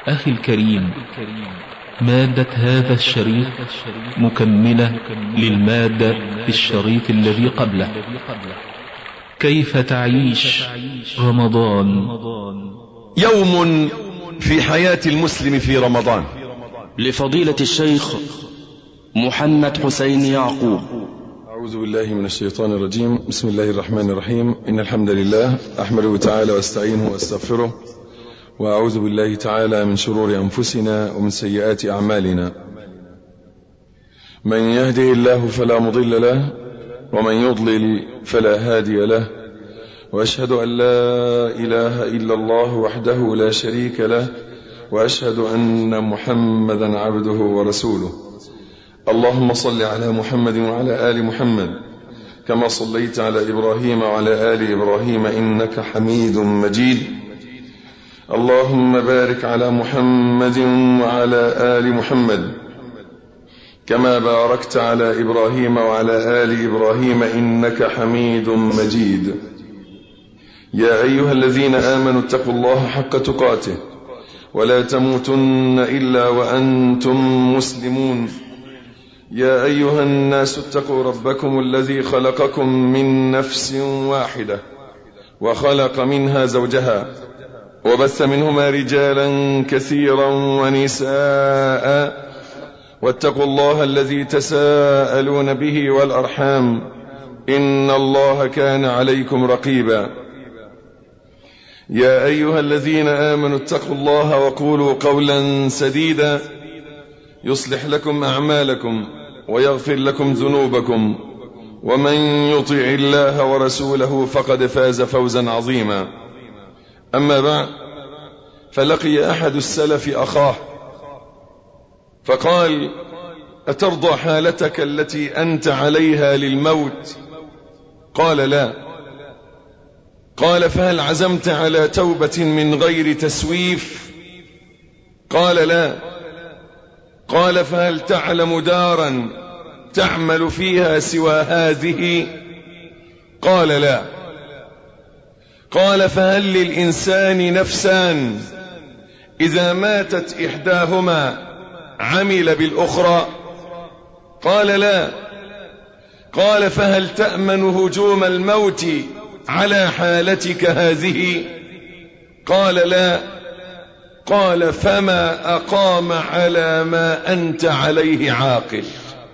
أخي الكريم، مادة هذا الشريط مكملة للمادة في الشريط الذي قبله. كيف تعيش رمضان؟ يوم في حياة المسلم في رمضان، لفضيلة الشيخ محمد حسين يعقوب. أعوذ بالله من الشيطان الرجيم. بسم الله الرحمن الرحيم. إن الحمد لله أحمده تعالى واستعينه واستغفره، وأعوذ بالله تعالى من شرور أنفسنا ومن سيئات أعمالنا. من يهده الله فلا مضل له، ومن يضلل فلا هادي له، وأشهد أن لا إله إلا الله وحده لا شريك له، وأشهد أن محمدا عبده ورسوله. اللهم صل على محمد وعلى آل محمد كما صليت على إبراهيم وعلى آل إبراهيم إنك حميد مجيد. اللهم بارك على محمد وعلى آل محمد كما باركت على إبراهيم وعلى آل إبراهيم إنك حميد مجيد. يا أيها الذين آمنوا اتقوا الله حق تقاته ولا تموتن إلا وأنتم مسلمون. يا أيها الناس اتقوا ربكم الذي خلقكم من نفس واحدة وخلق منها زوجها وبث منهما رجالا كثيرا ونساء، واتقوا الله الذي تساءلون به والأرحام إن الله كان عليكم رقيبا. يا أيها الذين آمنوا اتقوا الله وقولوا قولا سديدا يصلح لكم أعمالكم ويغفر لكم ذنوبكم، ومن يطع الله ورسوله فقد فاز فوزا عظيما. أما بعد، فلقي أحد السلف أخاه فقال: أترضى حالتك التي أنت عليها للموت؟ قال: لا. قال: فهل عزمت على توبة من غير تسويف؟ قال: لا. قال: فهل تعلم دارا تعمل فيها سوى هذه؟ قال: لا. قال: فهل للإنسان نفسان إذا ماتت إحداهما عمل بالأخرى؟ قال: لا. قال: فهل تأمن هجوم الموت على حالتك هذه؟ قال: لا. قال: فما أقام على ما أنت عليه عاقل.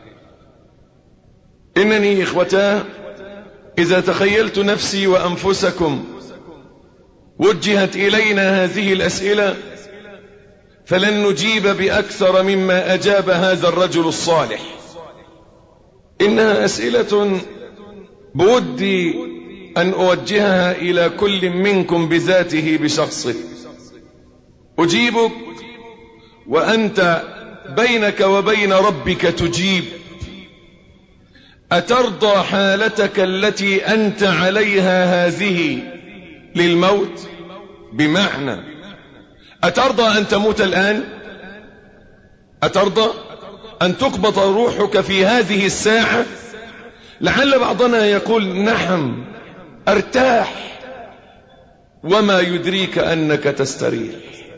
إنني إخوتاه إذا تخيلت نفسي وأنفسكم وجهت إلينا هذه الأسئلة فلن نجيب بأكثر مما أجاب هذا الرجل الصالح. إنها أسئلة بودي أن أوجهها إلى كل منكم بذاته بشخصه. أجيبك وأنت بينك وبين ربك تجيب. أترضى حالتك التي أنت عليها هذه للموت؟ بمعنى أترضى أن تموت الآن؟ أترضى أن تقبض روحك في هذه الساعة؟ لعل بعضنا يقول: نعم أرتاح. وما يدريك أنك تستريح؟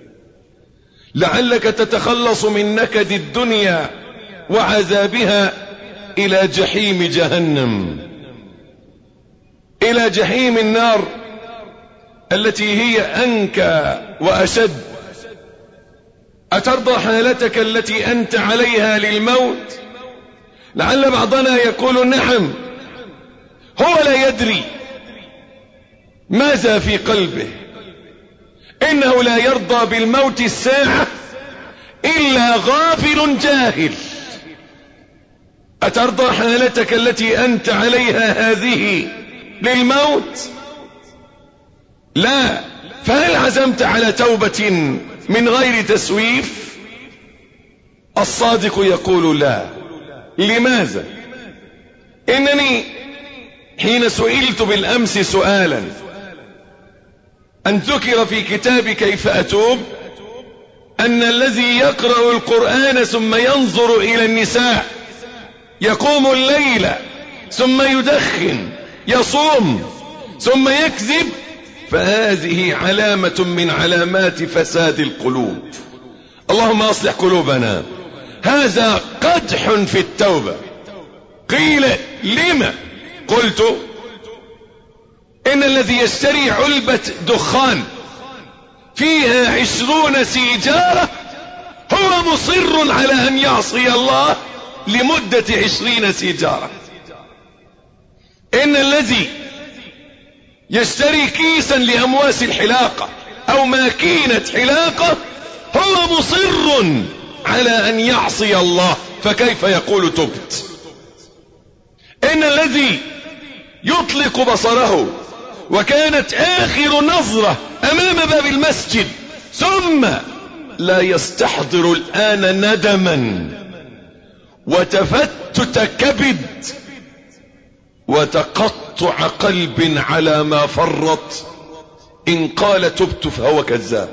لعلك تتخلص من نكد الدنيا وعذابها إلى جحيم جهنم، إلى جحيم النار التي هي أنكى وأشد. أترضى حالتك التي أنت عليها للموت؟ لعل بعضنا يقول: نعم. هو لا يدري ماذا في قلبه، إنه لا يرضى بالموت الساعة إلا غافل جاهل. أترضى حالتك التي أنت عليها هذه للموت؟ لا. فهل عزمت على توبة من غير تسويف؟ الصادق يقول: لا. لماذا؟ إنني حين سئلت بالأمس سؤالا أن ذكر في كتاب كيف أتوب أن الذي يقرأ القرآن ثم ينظر إلى النساء، يقوم الليل ثم يدخن، يصوم ثم يكذب، فهذه علامة من علامات فساد القلوب. اللهم اصلح قلوبنا. هذا قدح في التوبة. قيل لما؟ قلت ان الذي يشتري علبة دخان فيها 20 سيجارة هو مصر على ان يعصي الله لمدة 20 سيجارة. ان الذي يشتري كيسا لامواس الحلاقة او ماكينة حلاقة هو مصر على ان يعصي الله، فكيف يقول تبت؟ ان الذي يطلق بصره وكانت اخر نظرة امام باب المسجد ثم لا يستحضر الان ندما وتفتت كبد وتقطع قلب على ما فرط، ان قال تبت فهو كذاب.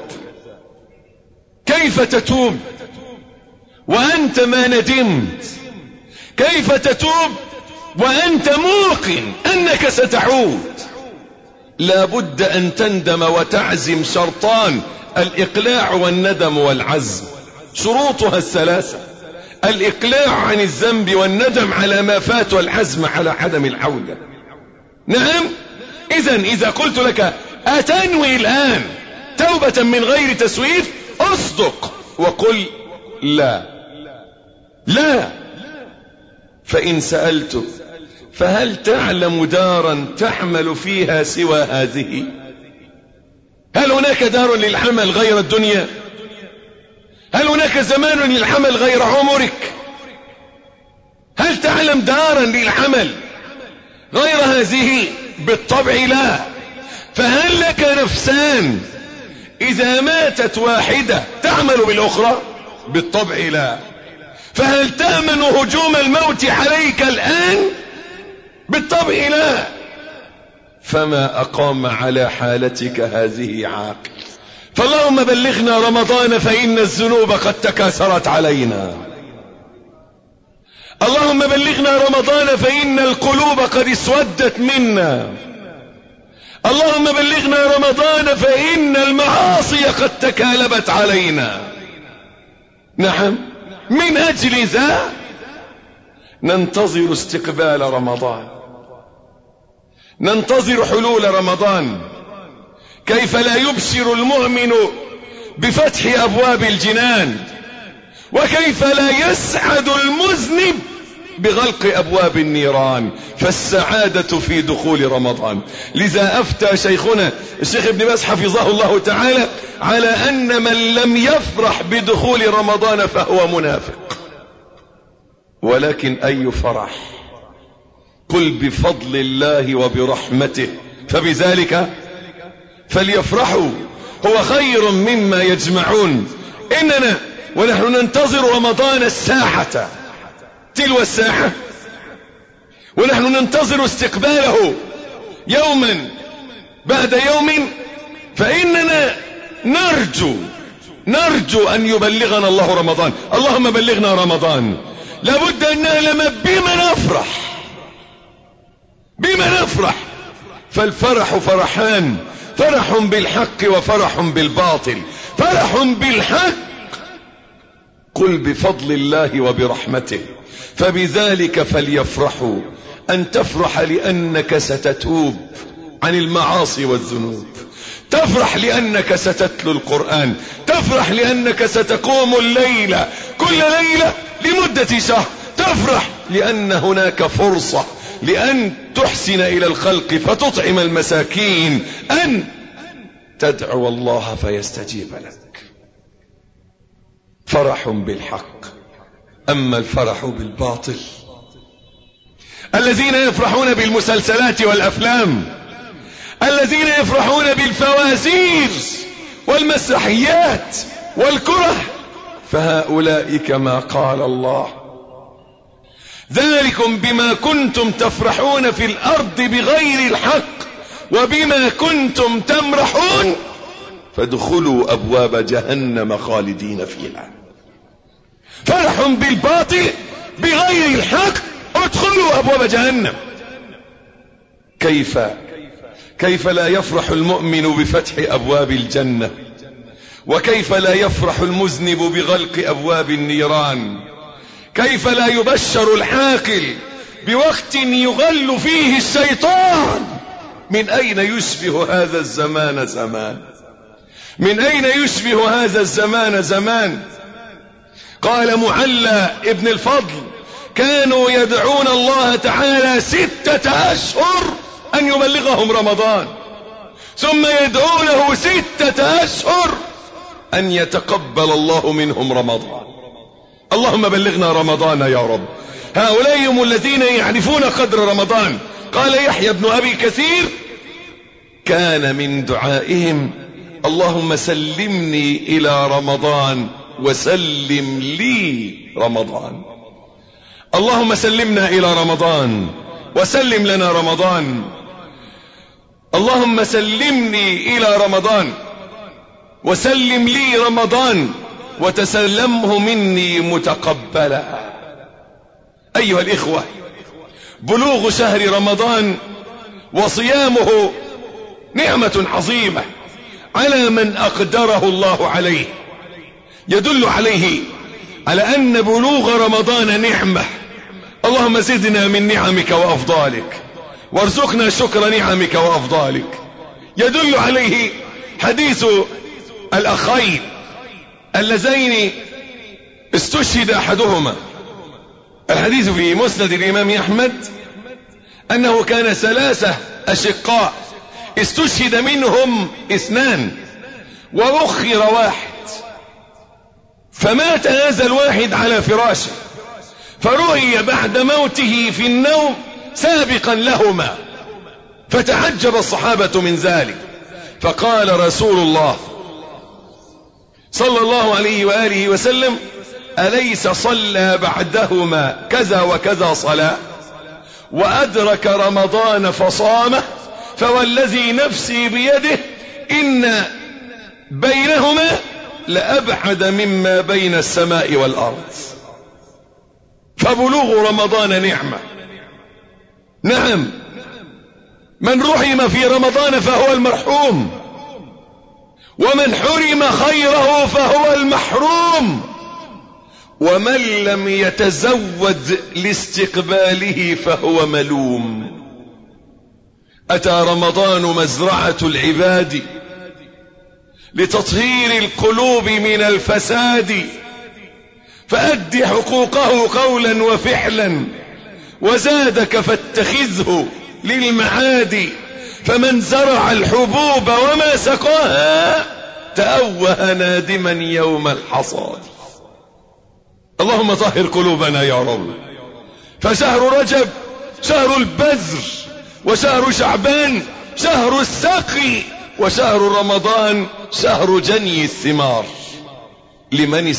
كيف تتوب وانت ما ندمت؟ كيف تتوب وانت موقن انك ستعود؟ لا بد ان تندم وتعزم. شرطان: الاقلاع والندم والعزم. شروطها الثلاثة: الاقلاع عن الذنب والندم على ما فات والعزم على عدم العودة. نعم. اذا قلت لك اتنوي الان توبة من غير تسويف، اصدق وقل لا. فان سألتك فهل تعلم دارا تعمل فيها سوى هذه؟ هل هناك دار للعمل غير الدنيا؟ هل هناك زمان للعمل غير عمرك؟ هل تعلم دارا للعمل غير هذه؟ بالطبع لا. فهل لك نفسان اذا ماتت واحدة تعمل بالاخرى؟ بالطبع لا. فهل تأمن هجوم الموت عليك الان؟ بالطبع لا. فما اقام على حالتك هذه عاقل. فاللهم بلغنا رمضان فإن الذنوب قد تكاثرت علينا. اللهم بلغنا رمضان فإن القلوب قد اسودت منا. اللهم بلغنا رمضان فإن المعاصي قد تكالبت علينا. نعم. من أجل ذا ننتظر استقبال رمضان، ننتظر حلول رمضان. كيف لا يبشر المؤمن بفتح أبواب الجنان، وكيف لا يسعد المذنب بغلق أبواب النيران. فالسعادة في دخول رمضان. لذا أفتى شيخنا الشيخ ابن باز حفظه الله تعالى على أن من لم يفرح بدخول رمضان فهو منافق. ولكن أي فرح؟ قل بفضل الله وبرحمته فبذلك فليفرحوا هو خير مما يجمعون. إننا ونحن ننتظر رمضان الساعة تلو الساعة، ونحن ننتظر استقباله يوما بعد يوم، فإننا نرجو أن يبلغنا الله رمضان. اللهم بلغنا رمضان. لابد أن نعلم بما نفرح. فالفرح فرحان: فرح بالحق وفرح بالباطل. فرح بالحق قل بفضل الله وبرحمته فبذلك فليفرحوا. أن تفرح لأنك ستتوب عن المعاصي والذنوب، تفرح لأنك ستتلو القرآن، تفرح لأنك ستقوم الليلة كل ليلة لمدة شهر، تفرح لأن هناك فرصة لأن تحسن إلى الخلق فتطعم المساكين، أن تدعو الله فيستجيب لك. فرح بالحق. أما الفرح بالباطل الذين يفرحون بالمسلسلات والأفلام، الذين يفرحون بالفوازير والمسرحيات والكره، فهؤلاء كما قال الله: ذلكم بما كنتم تفرحون في الأرض بغير الحق وبما كنتم تمرحون فادخلوا أبواب جهنم خالدين فيها. فرح بالباطل بغير الحق، ادخلوا أبواب جهنم. كيف لا يفرح المؤمن بفتح أبواب الجنة وكيف لا يفرح المذنب بغلق أبواب النيران؟ كيف لا يبشر العاقل بوقت يغل فيه الشيطان؟ من أين يشبه هذا الزمان زمان؟ من أين يشبه هذا الزمان زمان؟ قال معلى ابن الفضل: كانوا يدعون الله تعالى 6 أشهر أن يبلغهم رمضان، ثم يدعونه 6 أشهر أن يتقبل الله منهم رمضان. اللهم بلغنا رمضان يا رب. هؤلاء هم الذين يعرفون قدر رمضان. قال يحيى بن أبي كثير: كان من دعائهم: اللهم سلمني إلى رمضان وسلم لي رمضان. اللهم سلمنا إلى رمضان وسلم لنا رمضان. اللهم سلمني إلى رمضان وسلم لي رمضان وتسلمه مني متقبلا. أيها الإخوة، بلوغ شهر رمضان وصيامه نعمة عظيمة على من أقدره الله عليه، يدل عليه على أن بلوغ رمضان نعمة. اللهم زدنا من نعمك وأفضالك وارزقنا شكر نعمك وأفضالك. يدل عليه حديث الأخين اللذين استشهد أحدهما، الحديث في مسند الإمام أحمد، أنه كان 3 أشقاء استشهد منهم 2 وأخر 1، فمات هذا الواحد على فراشه، فرؤي بعد موته في النوم سابقا لهما، فتعجب الصحابة من ذلك، فقال رسول الله صلى الله عليه وآله وسلم: أليس صلى بعدهما كذا وكذا صلاة وأدرك رمضان فصامه؟ فوالذي نفسي بيده إن بينهما لأبعد مما بين السماء والأرض. فبلوغ رمضان نعمة. نعم، من رحم في رمضان فهو المرحوم، ومن حرم خيره فهو المحروم، ومن لم يتزود لاستقباله فهو ملوم. أتى رمضان مزرعة العباد لتطهير القلوب من الفساد، فأد حقوقه قولا وفعلا، وزادك فاتخذه للمعاد، فمن زرع الحبوب وما سقاها تأوه نادما يوم الحصاد. اللهم طهر قلوبنا يا رب. فشهر رجب شهر البذر، وشهر شعبان شهر السقي، وشهر رمضان شهر جني الثمار. لمن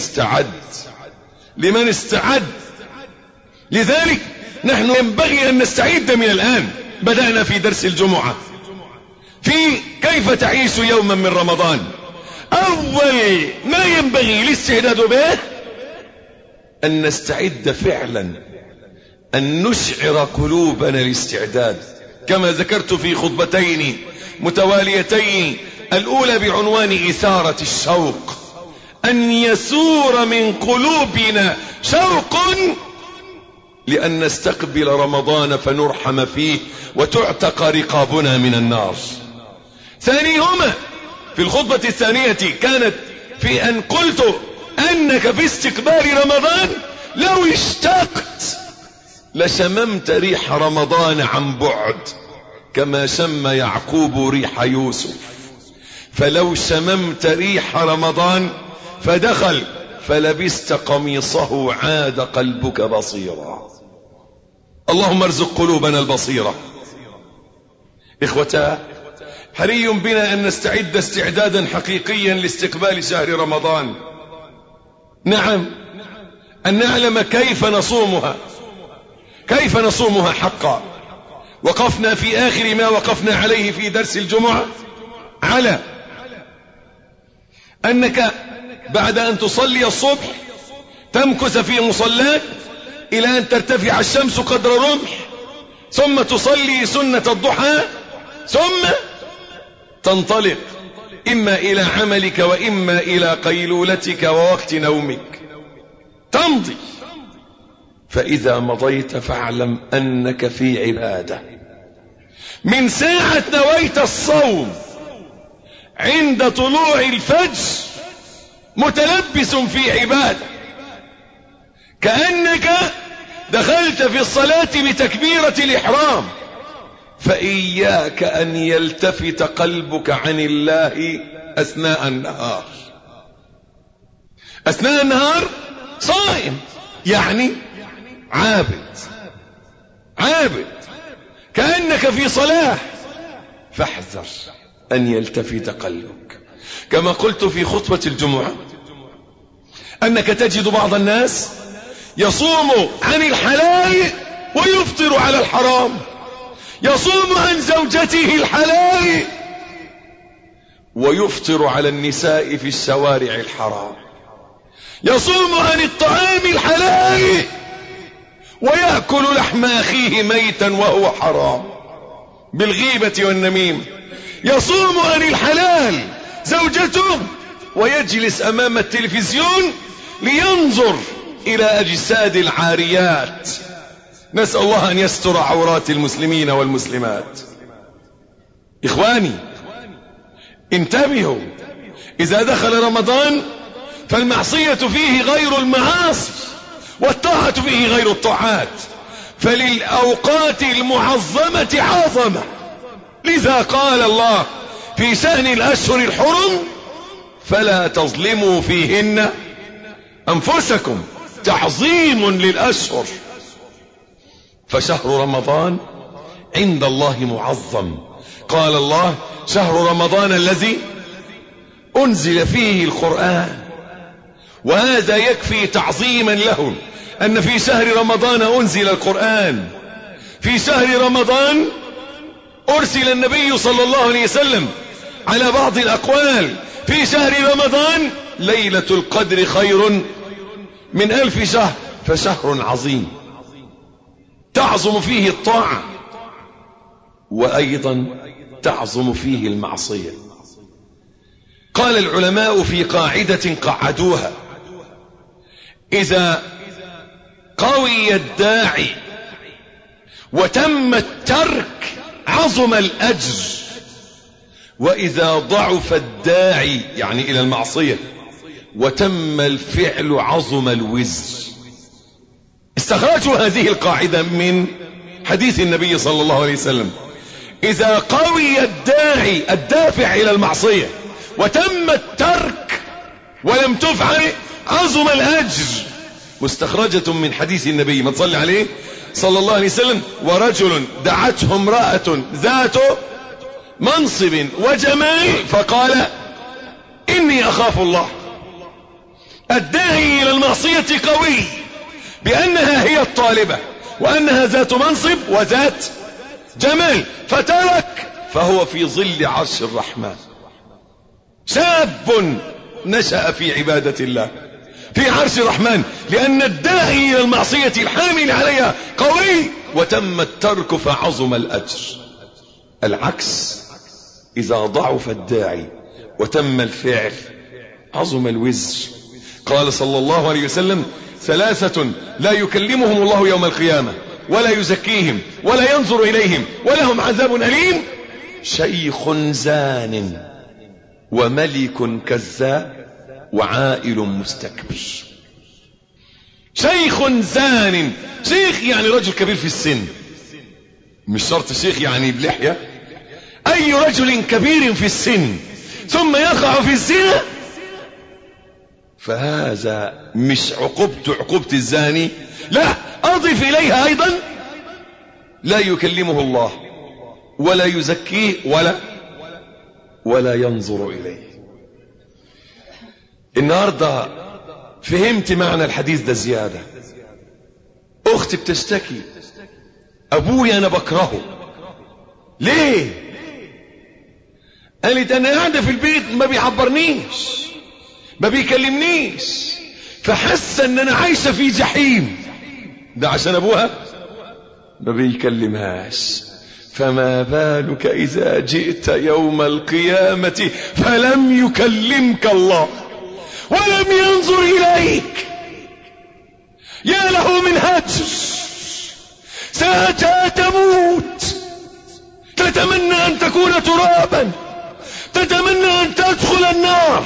استعد. لذلك نحن ينبغي أن نستعد من الآن. بدأنا في درس الجمعة في كيف تعيش يوما من رمضان. أول ما ينبغي الاستعداد به أن نستعد فعلا، أن نشعر قلوبنا الاستعداد، كما ذكرت في خطبتين متواليتين، الأولى بعنوان إثارة الشوق، أن يسور من قلوبنا شوق لأن نستقبل رمضان فنرحم فيه وتعتق رقابنا من النار. ثانيهما في الخطبة الثانية كانت في أن قلت أنك في استقبال رمضان لو اشتقت لشممت ريح رمضان عن بعد، كما شم يعقوب ريح يوسف. فلو شممت ريح رمضان فدخل فلبست قميصه عاد قلبك بصيرا. اللهم ارزق قلوبنا البصيرة. إخوتا، حري بنا أن نستعد استعدادا حقيقيا لاستقبال شهر رمضان. نعم، أن نعلم كيف نصومها حقا. وقفنا في آخر ما وقفنا عليه في درس الجمعة على أنك بعد أن تصلي الصبح تمكث في مصلاك إلى أن ترتفع الشمس قدر رمح، ثم تصلي سنة الضحى، ثم تنطلق إما إلى عملك وإما إلى قيلولتك ووقت نومك، تمضي. فإذا مضيت فاعلم أنك في عبادة. من ساعة نويت الصوم عند طلوع الفجر متلبس في عبادة، كأنك دخلت في الصلاة بتكبيرة الإحرام. فإياك أن يلتفت قلبك عن الله أثناء النهار. أثناء النهار صائم، يعني عابد، كأنك في صلاة، فاحذر أن يلتفت قلبك. كما قلت في خطبة الجمعة أنك تجد بعض الناس يصوم عن الحلال ويفطر على الحرام، يصوم عن زوجته الحلال ويفطر على النساء في الشوارع الحرام، يصوم عن الطعام الحلال ويأكل لحم أخيه ميتا وهو حرام بالغيبة والنميمة، يصوم عن الحلال زوجته ويجلس أمام التلفزيون لينظر إلى أجساد العاريات. نسأل الله أن يستر عورات المسلمين والمسلمات. إخواني انتبهوا، إذا دخل رمضان فالمعصية فيه غير المعاصي والطاعة فيه غير الطاعات، فللأوقات المعظمة عظمة. لذا قال الله في شأن الأشهر الحرم فلا تظلموا فيهن أنفسكم، تعظيم للأشهر. فشهر رمضان عند الله معظم. قال الله شهر رمضان الذي أنزل فيه القرآن، وهذا يكفي تعظيما له أن في شهر رمضان أنزل القرآن. في شهر رمضان أرسل النبي صلى الله عليه وسلم على بعض الأقوال. في شهر رمضان ليلة القدر خير من 1000 شهر، فشهر عظيم تعظم فيه الطاعة وأيضا تعظم فيه المعصية. قال العلماء في قاعدة قعدوها: إذا قوي الداعي وتم الترك عظم الأجر، وإذا ضعف الداعي يعني إلى المعصية وتم الفعل عظم الوزر. استخرجوا هذه القاعدة من حديث النبي صلى الله عليه وسلم: إذا قوي الداعي الدافع إلى المعصية وتم الترك ولم تفعل عظم الأجر. مستخرجة من حديث النبي، ما تصلي عليه صلى الله عليه وسلم: ورجل دعته امرأة ذات منصب وجمال فقال إني أخاف الله. الداعي إلى المعصية قوي بأنها هي الطالبة وأنها ذات منصب وذات جمال، فترك، فهو في ظل عرش الرحمن. شاب نشأ في عبادة الله في عرش الرحمن، لأن الداعي إلى المعصية الحامل عليها قوي وتم الترك فعظم الأجر. العكس، إذا ضعف الداعي وتم الفعل عظم الوزر. قال صلى الله عليه وسلم: 3 لا يكلمهم الله يوم القيامة ولا يزكيهم ولا ينظر إليهم ولهم عذاب أليم: شيخ زان وملك كذاب وعائل مستكبر. شيخ زان، شيخ يعني رجل كبير في السن، مش شرط شيخ يعني بلحية. أي رجل كبير في السن ثم يقع في الزنا فهذا مش عقوبة الزاني، لا، أضف إليها أيضا لا يكلمه الله ولا يزكيه ولا ينظر إليه. النهاردة فهمت معنى الحديث ده زيادة. أختي بتشتكي: أبويا أنا بكرهه. ليه؟ قالت: أنا قاعدة في البيت ما بيعبرنيش ما بيكلمنيش، فحس ان انا عايشة في جحيم. ده عشان ابوها ما بيكلمهاش. فما بالك إذا جئت يوم القيامة فلم يكلمك الله ولم ينظر إليك. يا له من هجر، ساعتها تموت، تتمنى أن تكون ترابا، تتمنى أن تدخل النار.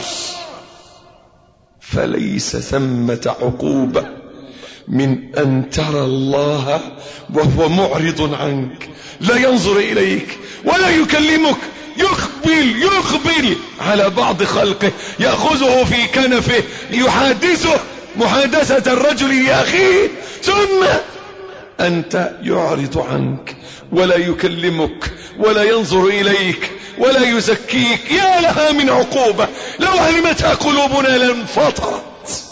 فليس ثمة عقوبة من أن ترى الله وهو معرض عنك، لا ينظر إليك ولا يكلمك، يقبل على بعض خلقه، يأخذه في كنفه، يحادثه محادثة الرجل لأخيه، ثم أنت يعرض عنك ولا يكلمك ولا ينظر إليك ولا يزكيك. يا لها من عقوبة، لو علمتها قلوبنا لانفطرت.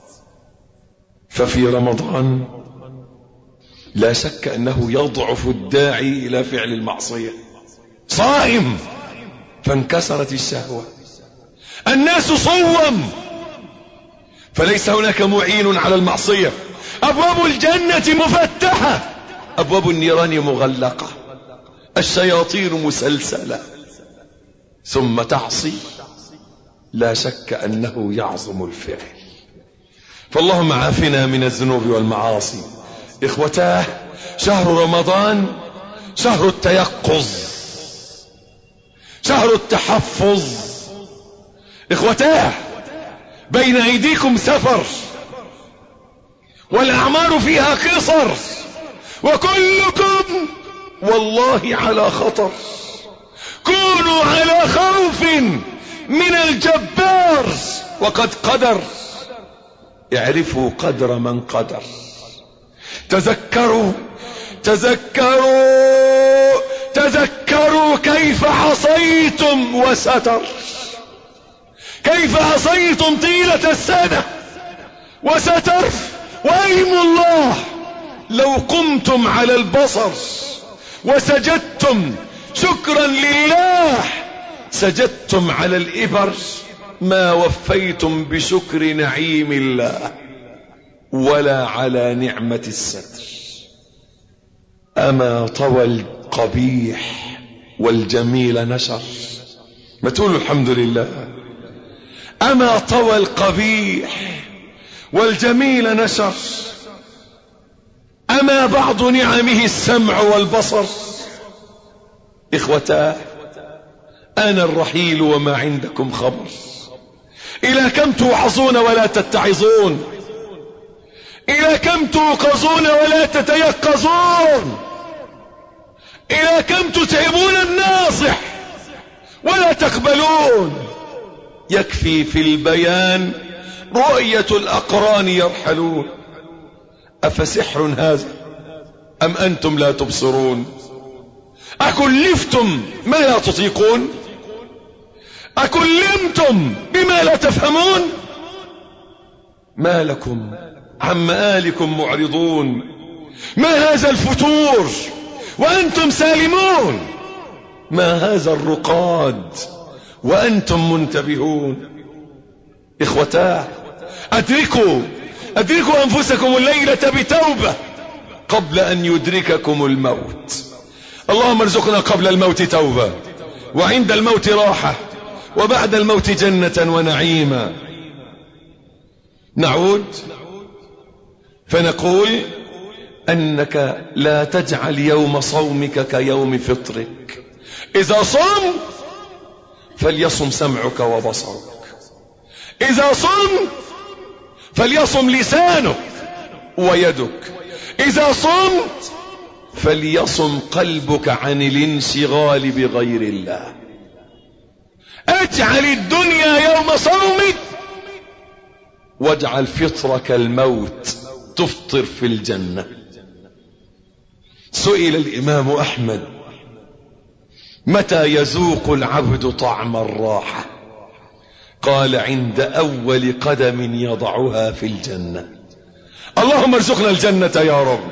ففي رمضان لا شك أنه يضعف الداعي إلى فعل المعصية. صائم فانكسرت الشهوة، الناس صوم فليس هناك معين على المعصية، أبواب الجنة مفتحة، أبواب النيران مغلقة، الشياطين مسلسلة، ثم تعصي، لا شك أنه يعظم الفعل. فاللهم عافنا من الذنوب والمعاصي. إخوتاه، شهر رمضان شهر التيقظ، شهر التحفظ. إخوتاه، بين أيديكم سفر، والأعمار فيها قصر، وكلكم والله على خطر. كونوا على خوف من الجبار، وقد قدر. اعرفوا قدر من قدر. تذكروا كيف عصيتم وستر، كيف عصيتم طيلة السنة وستر. وأيم الله لو قمتم على البصر وسجدتم شكرا لله، سجدتم على الإبر، ما وفيتم بشكر نعيم الله ولا على نعمة الستر. أما طوى القبيح والجميل نشر. ما تقولوا الحمد لله. أما طوى القبيح والجميل نشر، أما بعض نعمه السمع والبصر. إخوتاه، أنا الرحيل وما عندكم خبر. إلى كم توعظون ولا تتعظون؟ إلى كم توقظون ولا تتيقظون؟ إلى كم تتعبون الناصح ولا تقبلون؟ يكفي في البيان رؤية الأقران يرحلون. أفسحر هذا أم أنتم لا تبصرون؟ أكلفتم ما لا تطيقون؟ أكلمتم بما لا تفهمون؟ ما لكم عن مآلكم معرضون؟ ما هذا الفتور وأنتم سالمون؟ ما هذا الرقاد وأنتم منتبهون؟ إخوتاه، أدركوا أنفسكم الليلة بتوبة قبل أن يدرككم الموت. اللهم ارزقنا قبل الموت توبة، وعند الموت راحة، وبعد الموت جنة ونعيما. نعود فنقول أنك لا تجعل يوم صومك كيوم فطرك. إذا صمت فليصم سمعك وبصرك، إذا صمت فليصم لسانك ويدك، إذا صمت فليصم قلبك عن الانشغال بغير الله. اجعل الدنيا يوم صومك، واجعل فطرك الموت تفطر في الجنة. سئل الإمام أحمد: متى يذوق العبد طعم الراحة؟ قال: عند أول قدم يضعها في الجنة. اللهم ارزقنا الجنة يا رب.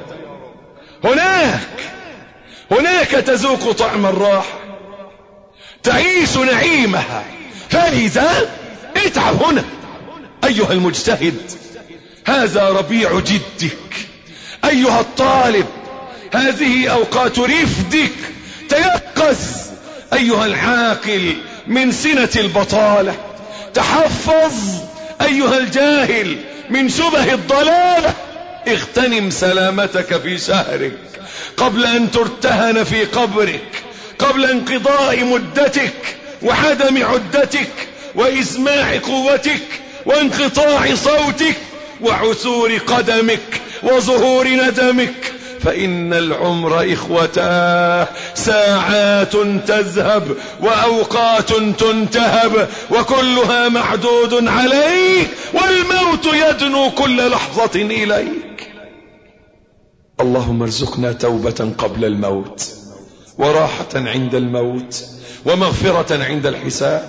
هناك تذوق طعم الراحة، تعيش نعيمها، فلذا اتعب هنا أيها المجتهد. هذا ربيع جدك. أيها الطالب، هذه أوقات رفدك تيقظ أيها العاقل من سنة البطالة، تحفظ أيها الجاهل من شبه الضلالة، اغتنم سلامتك في شهرك قبل أن ترتهن في قبرك، قبل انقضاء مدتك وعدم عدتك وإسماع قوتك وانقطاع صوتك وعثور قدمك وظهور ندمك. فإن العمر إخوتاه ساعات تذهب وأوقات تنتهب وكلها معدود عليك، والموت يدنو كل لحظة إليك. اللهم ارزقنا توبة قبل الموت، وراحة عند الموت، ومغفرة عند الحساب.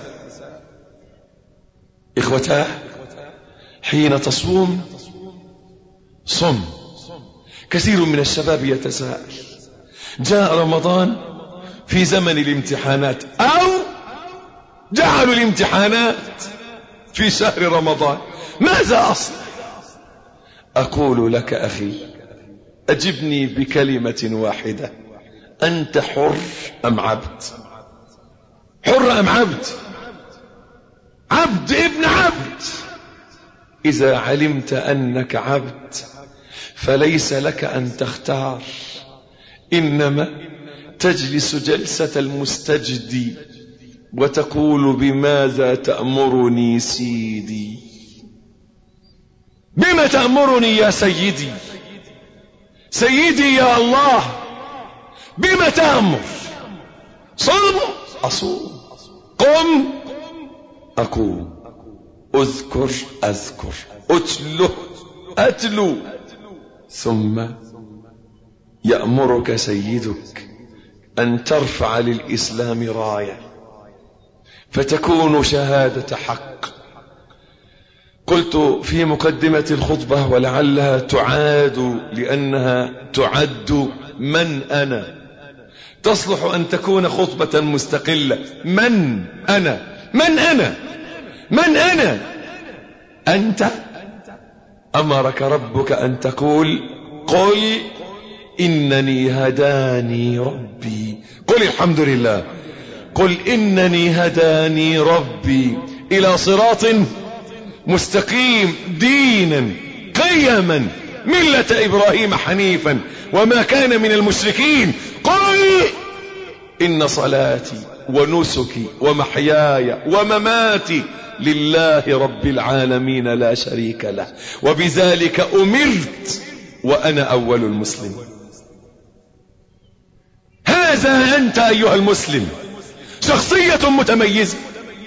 إخوتاه، حين تصوم صم. كثير من الشباب يتساءل: جاء رمضان في زمن الامتحانات، أو جعلوا الامتحانات في شهر رمضان، ماذا أصنع؟ أقول لك أخي، أجبني بكلمة واحدة: أنت حر أم عبد؟ حر أم عبد؟ عبد ابن عبد. إذا علمت أنك عبد فليس لك أن تختار، إنما تجلس جلسة المستجدي وتقول: بماذا تأمرني سيدي؟ بما تأمرني يا سيدي؟ سيدي يا الله، بما تأمر؟ صم أصوم، قم أقوم، أذكر أذكر، أتلو. ثم يأمرك سيدك أن ترفع للإسلام راية فتكون شهادة حق. قلت في مقدمة الخطبة، ولعلها تعاد لأنها تعد: من أنا؟ تصلح أن تكون خطبة مستقلة. من أنا؟ من أنا؟ من أنا؟ أنت أمرك ربك أن تقول: قل إنني هداني ربي. قل الحمد لله. قل إنني هداني ربي إلى صراط مستقيم دينا قيما ملة إبراهيم حنيفا وما كان من المشركين. قل إن صلاتي ونسكي ومحياي ومماتي لله رب العالمين لا شريك له، وبذلك أمرت وأنا أول المسلمين. هذا أنت أيها المسلم، شخصية متميزة،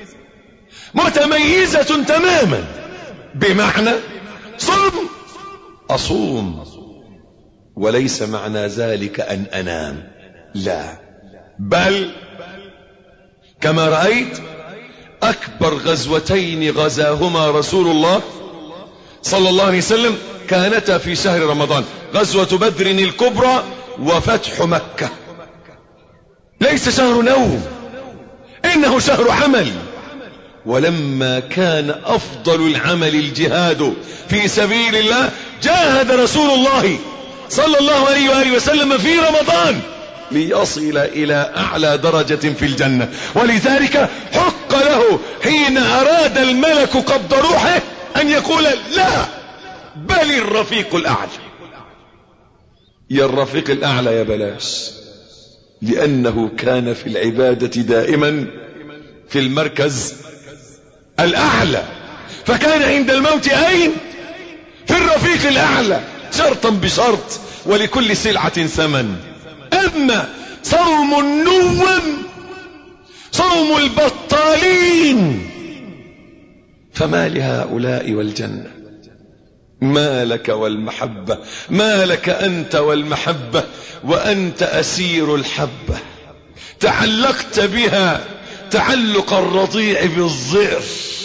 متميزة تماما، بمعنى صم أصوم، وليس معنى ذلك أن أنام، لا، بل كما رأيت أكبر غزوتين غزاهما رسول الله صلى الله عليه وسلم كانتا في شهر رمضان: غزوة بدر الكبرى وفتح مكة. ليس شهر نوم، إنه شهر عمل. ولما كان أفضل العمل الجهاد في سبيل الله، جاهد رسول الله صلى الله عليه وآله وسلم في رمضان ليصل إلى أعلى درجة في الجنة. ولذلك حق له حين أراد الملك قبض روحه أن يقول: لا، بل الرفيق الأعلى. يا الرفيق الأعلى يا بلاش، لأنه كان في العبادة دائما في المركز الأعلى، فكان عند الموت أين؟ في الرفيق الأعلى، شرطا بشرط، ولكل سلعة ثمن. أما صوم النوم، صوم البطالين، فما لهؤلاء والجنة؟ ما لك والمحبة، ما لك أنت والمحبة، وأنت أسير الحبة، تعلقت بها تعلق الرضيع بالظئر،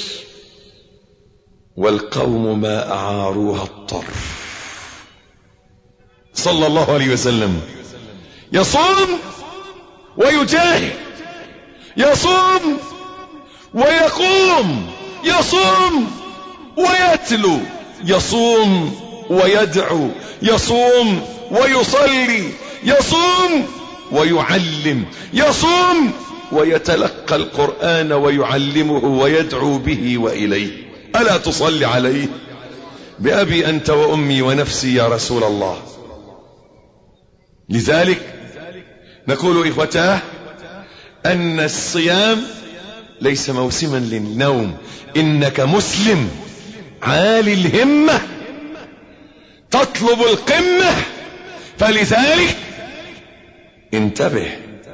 والقوم ما أعاروها الطرف. صلى الله عليه وسلم يصوم ويجاهد، يصوم ويقوم، يصوم ويتلو، يصوم ويدعو، يصوم ويصلي، يصوم ويعلم، يصوم ويتلقى القرآن ويعلمه ويدعو به وإليه. ألا تصلي عليه؟ بأبي أنت وأمي ونفسي يا رسول الله. لذلك نقول إخوتاه أن الصيام ليس موسما للنوم. إنك مسلم عالي الهمة تطلب القمة، فلذلك انتبه.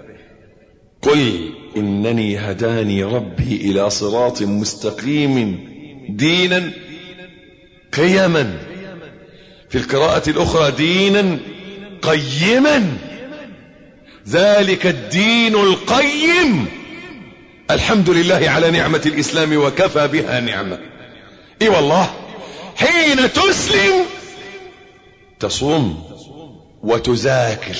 قل إنني هداني ربي إلى صراط مستقيم دينا قيما، في القراءة الأخرى دينا قيما، ذلك الدين القيم. الحمد لله على نعمة الإسلام وكفى بها نعمة. اي والله، حين تسلم تصوم وتذاكر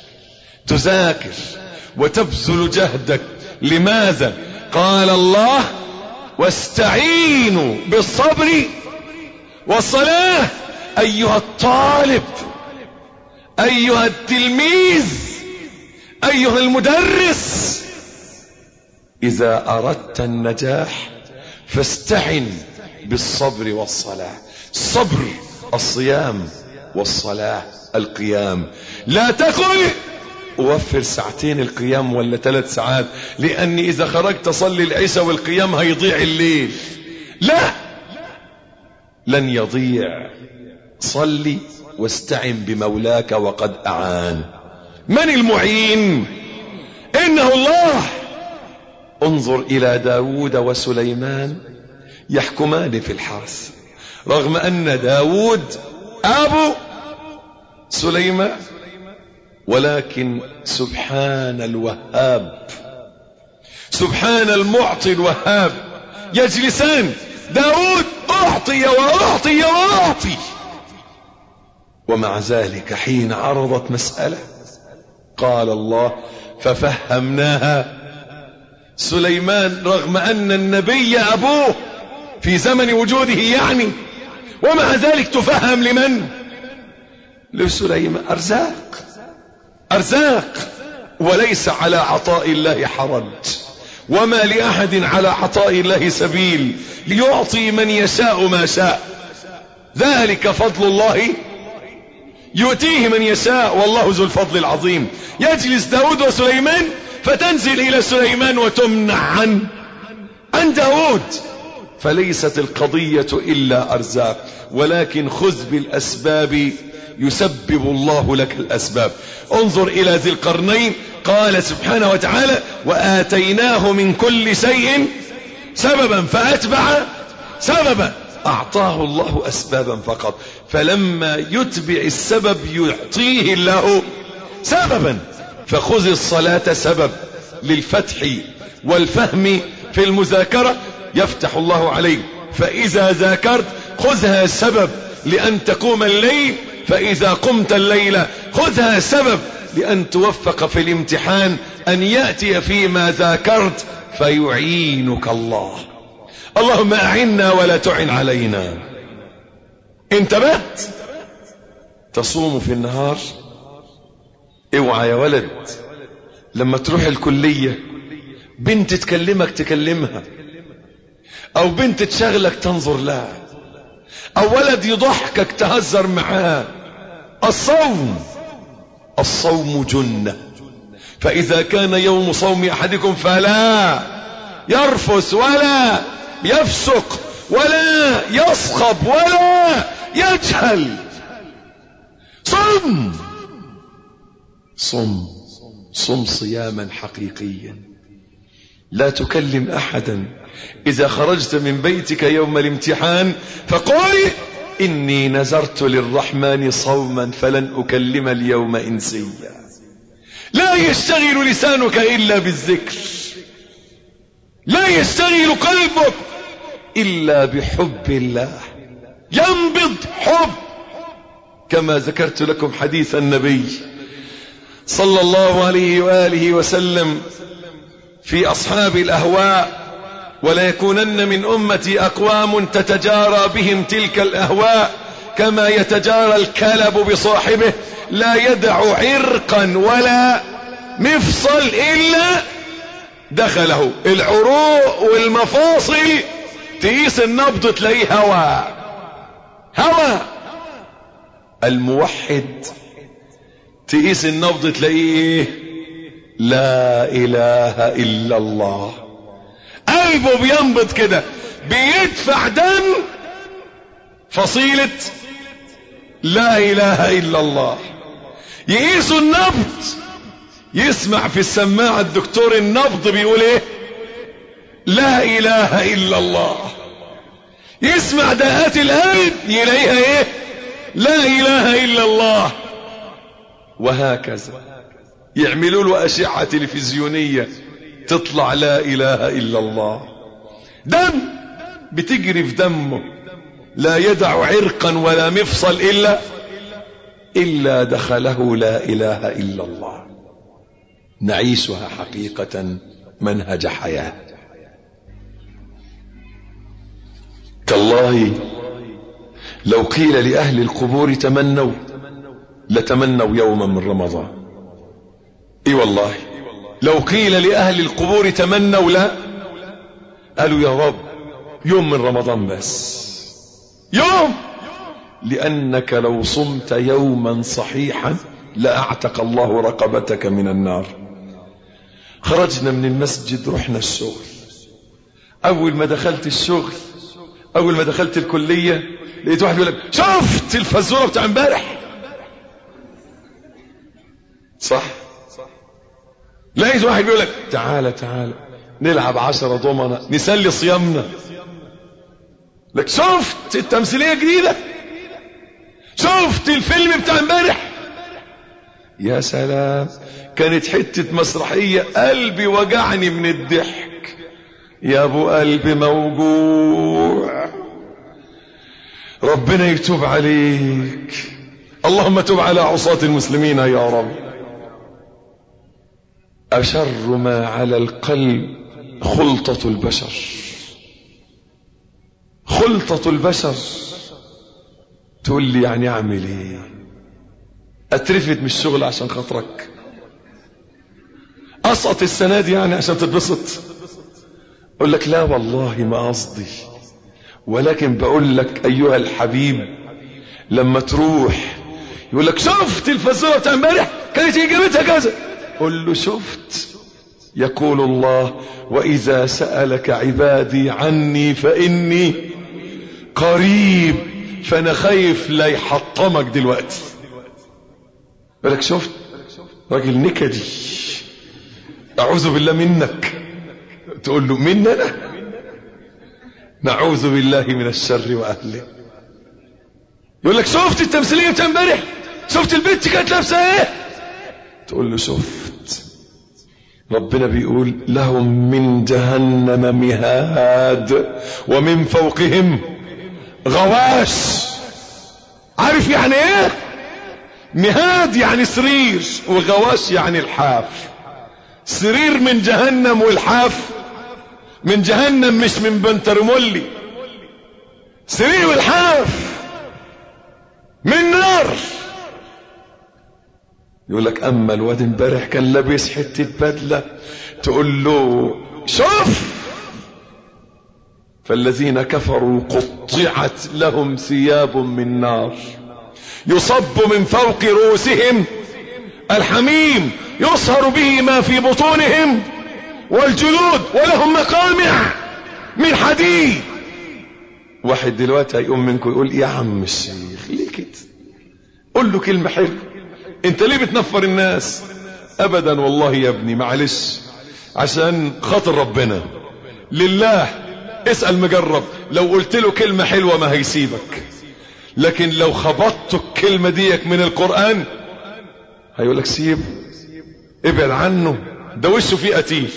وتبذل جهدك. لماذا؟ قال الله واستعينوا بالصبر والصلاة. أيها الطالب، أيها التلميذ، أيها المدرس، إذا أردت النجاح فاستعن بالصبر والصلاة. الصبر الصيام، والصلاة القيام. لا تقل أوفر ساعتين القيام ولا 3 ساعات، لأني إذا خرجت أصلي العشاء والقيام هيضيع الليل. لا، لن يضيع. صلي واستعن بمولاك وقد أعان. من المعين؟ إنه الله. انظر إلى داود وسليمان يحكمان في الحرث، رغم أن داود أبو سليمان، ولكن سبحان الوهاب، سبحان المعطي الوهاب، يجلسان. داود أعطي وأعطي وأعطي، ومع ذلك حين عرضت مسألة قال الله ففهمناها سليمان، رغم أن النبي أبوه في زمن وجوده يعني، ومع ذلك تفهم لمن؟ لسليمان. أرزاق، وليس على عطاء الله حرج، وما لأحد على عطاء الله سبيل، ليعطي من يشاء ما شاء. ذلك فضل الله يؤتيه من يشاء، والله ذو الفضل العظيم. يجلس داود وسليمان فتنزل إلى سليمان وتمنع عن داود. فليست القضية إلا أرزاق، ولكن خذ بالأسباب يسبب الله لك الأسباب. انظر إلى ذي القرنين، قال سبحانه وتعالى وآتيناه من كل شيء سببا فأتبع سببا. أعطاه الله أسبابا فقط، فلما يتبع السبب يعطيه الله سببا. فخذ الصلاة سبب للفتح والفهم في المذاكرة، يفتح الله عليك. فإذا ذاكرت خذها سبب لأن تقوم الليل، فإذا قمت الليل خذها سبب لأن توفق في الامتحان، أن يأتي فيما ذاكرت فيعينك الله. اللهم أعنا ولا تعن علينا. انتبهت؟ تصوم في النهار. اوعى يا ولد لما تروح الكلية بنت تكلمك تكلمها، او بنت تشغلك تنظر لها، او ولد يضحكك تهزر معاه. الصوم جنة. فإذا كان يوم صوم أحدكم فلا يرفث ولا يفسق ولا يصخب ولا يجهل. صم صياما حقيقيا. لا تكلم أحدا. إذا خرجت من بيتك يوم الامتحان فقل إني نذرت للرحمن صوما فلن أكلم اليوم إنسيا. لا يشتغل لسانك إلا بالذكر، لا يشتغل قلبك إلا بحب الله. ينبض حب، كما ذكرت لكم حديث النبي صلى الله عليه وآله وسلم في أصحاب الأهواء: ولا يكونن من أمتي أقوام تتجارى بهم تلك الأهواء كما يتجارى الكلب بصاحبه، لا يدع عرقا ولا مفصل إلا دخله. العروق والمفاصل تقيس النبض تلاقيه هوا. الموحد تقيس النبض تلاقيه لا إله إلا الله. قلبه بينبض كده، بيدفع دم فصيلة لا إله إلا الله. يقيس النبض، يسمع في السماعة الدكتور النبض بيقول ايه؟ لا إله إلا الله. يسمع دقات القلب يلاقيها ايه؟ لا إله إلا الله. وهكذا يعملوا له أشعة تلفزيونية تطلع لا إله إلا الله. دم بتجري في دمه، لا يدع عرقا ولا مفصل إلا دخله لا إله إلا الله. نعيشها حقيقة منهج حياة. تالله لو قيل لأهل القبور تمنوا لتمنوا يوما من رمضان. اي والله لو قيل لأهل القبور تمنوا لا قالوا يا رب يوم من رمضان بس، يوم، لأنك لو صمت يوما صحيحا لأعتق الله رقبتك من النار. خرجنا من المسجد رحنا الشغل. أول ما دخلت الشغل، أول ما دخلت الكلية، لقيت واحد يقول لك شفت الفزورة بتاع امبارح؟ صح. لقيت واحد بيقول لك تعالى نلعب 10 ضمنة نسلي صيامنا. لك شفت التمثيلية الجديدة؟ شفت الفيلم بتاع امبارح؟ يا سلام، كانت حتة مسرحية قلبي وجعني من الضحك. يا ابو قلبي موجوع، ربنا يتوب عليك. اللهم تب على عصاة المسلمين يا رب. أشر ما على القلب خلطة البشر. خلطة البشر. تقول لي يعني اعمل ايه؟ اترفد من الشغل عشان خاطرك؟ اسقط السنة دي يعني عشان تتبسط؟ اقول لك لا والله ما قصدي، ولكن بقول لك ايها الحبيب لما تروح يقول لك شفت الفزورة بتاع امبارح كانت اجابتها كذا، قل له شفت. يقول الله واذا سألك عبادي عني فاني قريب. فانا خايف لا يحطمك دلوقتي. بالك شفت راجل نكدي اعوذ بالله منك، تقول له مننا نعوذ بالله من الشر واهله. يقول لك شفت التمثيليه بتاع امبارح؟ شفت البنت كانت لابسه ايه؟ تقول له شفت. ربنا بيقول لهم من جهنم مهاد ومن فوقهم غواش. عارف يعني ايه مهاد؟ يعني سرير، وغواش يعني الحاف. سرير من جهنم والحاف من جهنم، مش من بنترمولي. سرير والحاف من نار. يقول لك اما الواد امبارح كان لابس حته بدله، تقول له شوف. فالذين كفروا قطعت لهم ثياب من نار يصب من فوق رؤوسهم الحميم يصهر به ما في بطونهم والجلود ولهم مقامع من حديد. واحد دلوقتي هيقوم منكم يقول يا عم الشيخ ليه كده؟ قول له كلمة حلوة، انت ليه بتنفر الناس؟ ابدا والله يا ابني معلش، عشان خاطر ربنا لله. اسأل مجرب، لو قلت له كلمة حلوة ما هيسيبك، لكن لو خبطت الكلمة ديك من القرآن هيقولك سيب، ابعد عنه، ده وشه فيه قتيل.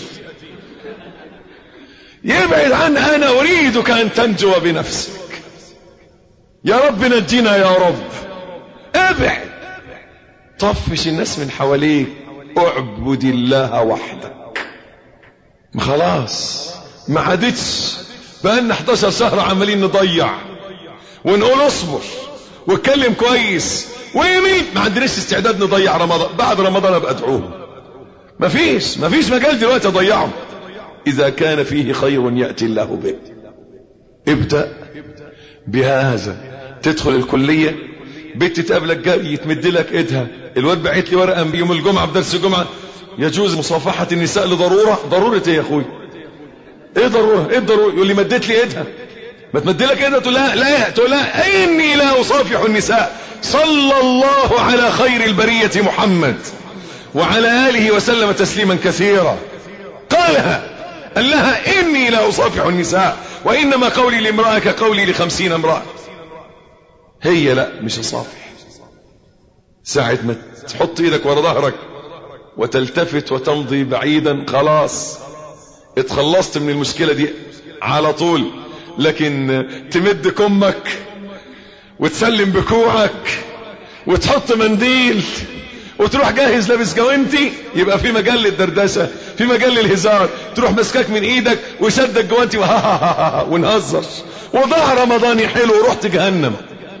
يبعد عنه. انا اريدك ان تنجو بنفسك. يا رب نجينا يا رب. ابعد، طفش الناس من حواليك، اعبد الله وحدك. خلاص ما عادتش بقالنا 11 شهر عمالين نضيع ونقول اصبر واتكلم كويس ويمين. ما عندناش استعداد نضيع رمضان. بعد رمضان ابقى ادعوهم، مفيش مجال دلوقتي اضيعه. اذا كان فيه خير يأتي الله به. ابدأ بهذا. تدخل الكلية، بنت تقابلك جاي تمد لك ايدها، الواد بعت لي ورقه يوم الجمعه بدرس الجمعه يجوز مصافحه النساء ضروره ايه يا اخوي؟ ايه ضروره؟ يقول لي مدت لي ايدها. ما تمد لك ايدها تقول لا تقول لها اني لا اصافح النساء. صلى الله على خير البريه محمد وعلى اله وسلم تسليما كثيرا. قال لها اني لا اصافح النساء وانما قولي لامراه كقولي ل50 امراه. هي لا مش هصافح. ساعة ما تحط ايدك ورا ظهرك وتلتفت وتمضي بعيدا خلاص اتخلصت من المشكلة دي على طول. لكن تمد كمك وتسلم بكوعك وتحط منديل وتروح جاهز لابس جوانتي، يبقى في مجال للدردشة، في مجال للهزار. تروح مسكك من ايدك وشدك جوانتي ونهزر وضع رمضاني حلو ورحت جهنم.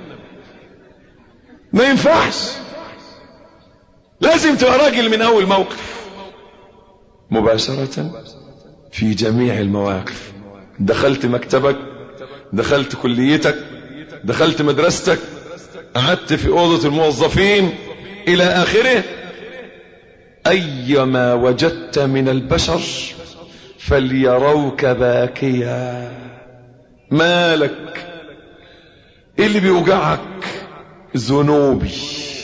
ما ينفعش. لازم تبقى راجل من اول موقف مباشرة في جميع المواقف. دخلت مكتبك، دخلت كليتك، دخلت مدرستك، قعدت في اوضة الموظفين الى اخره، ايما وجدت من البشر فليروك باكيا. مالك؟ ايه اللي بيوجعك؟ ذنوبي.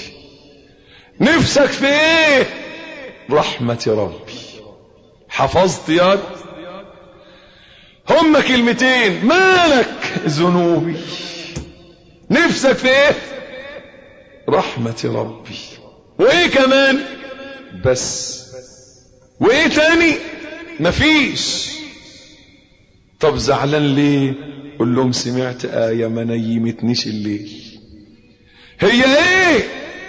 نفسك في ايه؟ رحمة ربي. حفظت ياد؟ هم كلمتين. مالك؟ ذنوبي. نفسك في ايه؟ رحمة ربي. وايه كمان؟ بس. وايه تاني؟ مفيش. طب زعلان ليه؟ قل لهم سمعت آية ما نيمتنيش الليل. هي ايه؟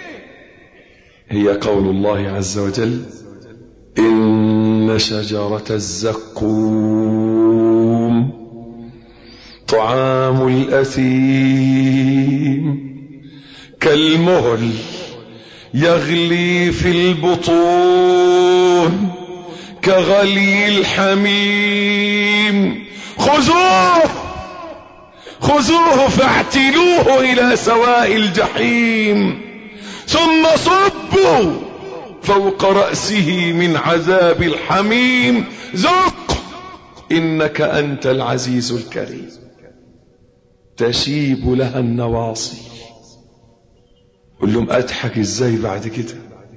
هي قول الله عز وجل إن شجرة الزقوم طعام الأثيم كالمهل يغلي في البطون كغلي الحميم خذوه فاعتلوه إلى سواء الجحيم ثم صبوا فوق رأسه من عذاب الحميم ذق إنك أنت العزيز الكريم. تشيب لها النواصي. قل لهم أضحك إزاي بعد كده؟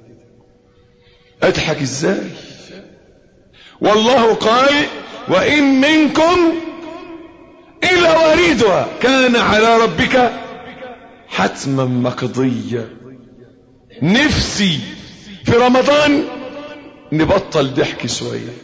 أضحك إزاي؟ والله قال وإن منكم إلا واردها كان على ربك حتما مقضيا. نفسي في رمضان نبطل ضحك شوية،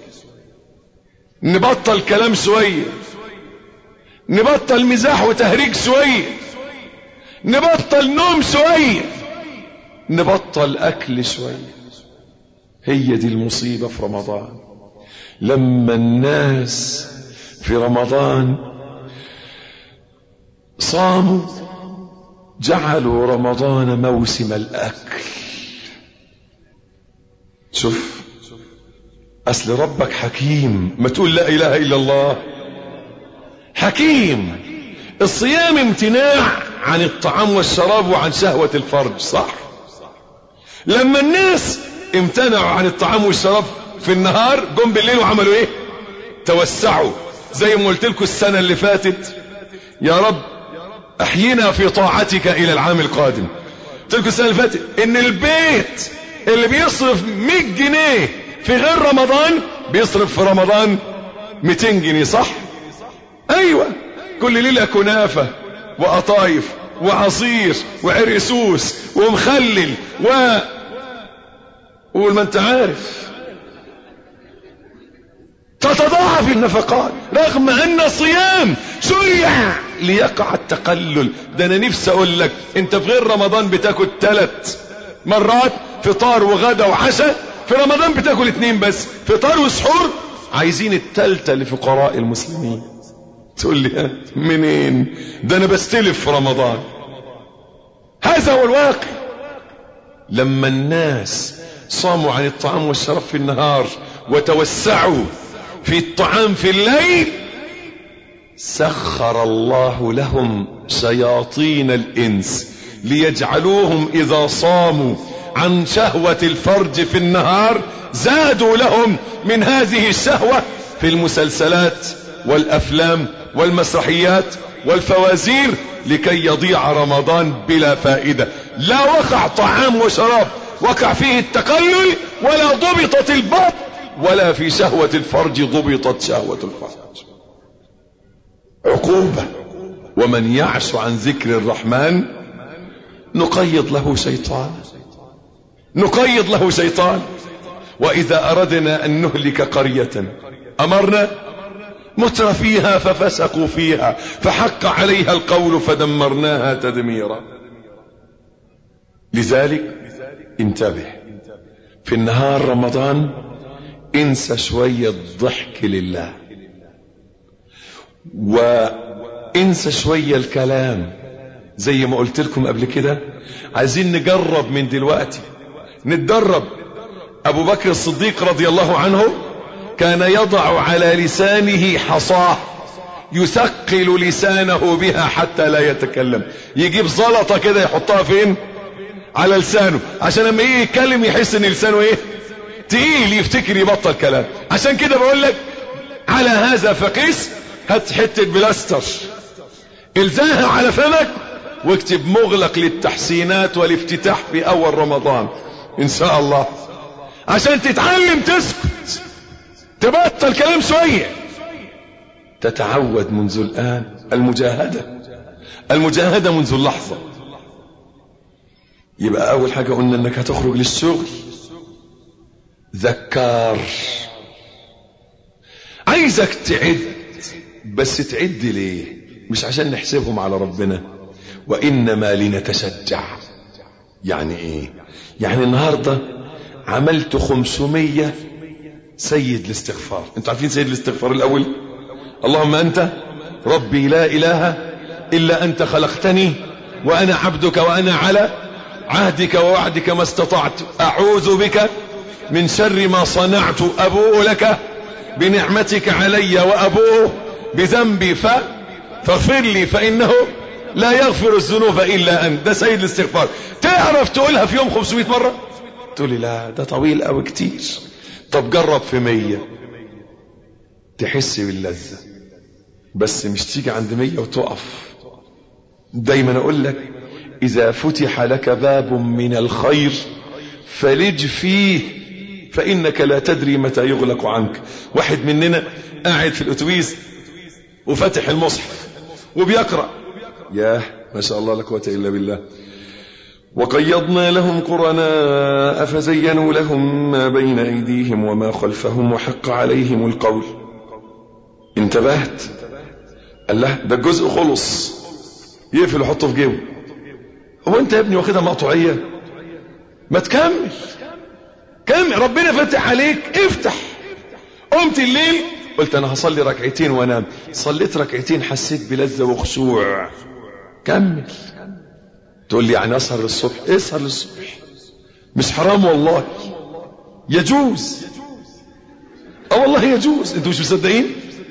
نبطل كلام شوية، نبطل مزاح وتهريج شوية، نبطل نوم شوية، نبطل أكل شوية. هي دي المصيبة في رمضان. لما الناس في رمضان صاموا جعلوا رمضان موسم الأكل. شوف أصل ربك حكيم. ما تقول لا إله إلا الله. حكيم. الصيام امتناع عن الطعام والشراب وعن شهوة الفرج، صح؟ لما الناس امتنعوا عن الطعام والشراب في النهار جم بالليل وعملوا ايه؟ توسعوا. زي ما قلت لكم السنة اللي فاتت يا رب احيينا في طاعتك الى العام القادم. قلت لكم السنة اللي فاتت ان البيت اللي بيصرف 100 جنيه في غير رمضان بيصرف في رمضان 200 جنيه، صح؟ ايوه. كل ليلة كنافة وقطايف وعصير وعرقسوس ومخلل قول ما انت عارف. تتضاعف النفقات رغم ان الصيام شرع ليقع التقلل. ده انا نفسي اقول لك انت في غير رمضان بتاكل 3 مرات فطار وغدا وعشاء، في رمضان بتاكل 2 بس، فطار وسحور. عايزين الثالثة لفقراء المسلمين. تقول لي منين؟ ده انا بستلف في رمضان. هذا هو الواقع. لما الناس صاموا عن الطعام والشراب في النهار وتوسعوا في الطعام في الليل، سخر الله لهم شياطين الإنس ليجعلوهم إذا صاموا عن شهوة الفرج في النهار زادوا لهم من هذه الشهوة في المسلسلات والأفلام والمسرحيات والفوازير، لكي يضيع رمضان بلا فائدة. لا وقع طعام وشراب وقع فيه التقلل، ولا ضبطت البطن، ولا في شهوة الفرج ضبطت شهوة الفرج. عقوبة. ومن يعش عن ذكر الرحمن نقيض له شيطان. وإذا أردنا أن نهلك قرية أمرنا متر فيها ففسقوا فيها فحق عليها القول فدمرناها تدميرا. لذلك انتبه، في النهار رمضان انسى شوية ضحك لله، وانسى شوية الكلام. زي ما قلت لكم قبل كده، عايزين نجرب من دلوقتي، نتدرب. أبو بكر الصديق رضي الله عنه كان يضع على لسانه حصاه يثقل لسانه بها حتى لا يتكلم. يجيب زلطة كده يحطها فين؟ على لسانه، عشان لما يجي يتكلم يحس ان لسانه ايه؟ تقيل، يفتكر يبطل كلام. عشان كده بقول لك على هذا فقيس، هات حتة بلاستر الزاها على فمك واكتب مغلق للتحسينات والافتتاح في اول رمضان ان شاء الله، عشان تتعلم تسكت، تبطل كلام شوية، تتعود منذ الآن. المجاهدة منذ اللحظة. يبقى أول حاجة قلنا أنك هتخرج للشغل ذكار. عايزك تعد، بس تعد ليه؟ مش عشان نحسبهم على ربنا، وإنما لنتشجع. يعني إيه؟ يعني النهاردة عملت 500 سيد الاستغفار. انتوا عارفين سيد الاستغفار الأول؟ اللهم أنت ربي لا إله إلا أنت خلقتني وأنا عبدك وأنا على عهدك ووعدك ما استطعت، أعوذ بك من شر ما صنعت، أبوء لك بنعمتك علي وأبوء بذنبي فاغفر لي فإنه لا يغفر الذنوب إلا أنت. ده سيد الاستغفار. تعرف تقولها في يوم 500 مرة؟ تقولي لا ده طويل أو كتير. طب جرب في 100 تحس باللذة، بس مش تيجي عند 100 وتقف. دايما أقول لك إذا فتح لك باب من الخير فلج فيه، فإنك لا تدري متى يغلق عنك. واحد مننا قاعد في الأتوبيس وفتح المصحف وبيقرأ، ياه ما شاء الله لا قوة إلا بالله. وقيضنا لهم قرناء فزينوا لهم ما بين أيديهم وما خلفهم وحق عليهم القول. انتبهت؟ قال له ده الجزء خلص، يقفل وحطه في جيبه. هو انت يا ابني واخدها مقطوعية؟ ما تكمل، كمل، ربنا فتح عليك، افتح. قمت الليل قلت انا هصلي ركعتين وانام، صليت ركعتين حسيت بلذة وخشوع، كمل. تقول لي يعني اسهر للصبح؟ اسهر للصبح، مش حرام والله، يجوز. والله يجوز. انتوا مش مصدقين؟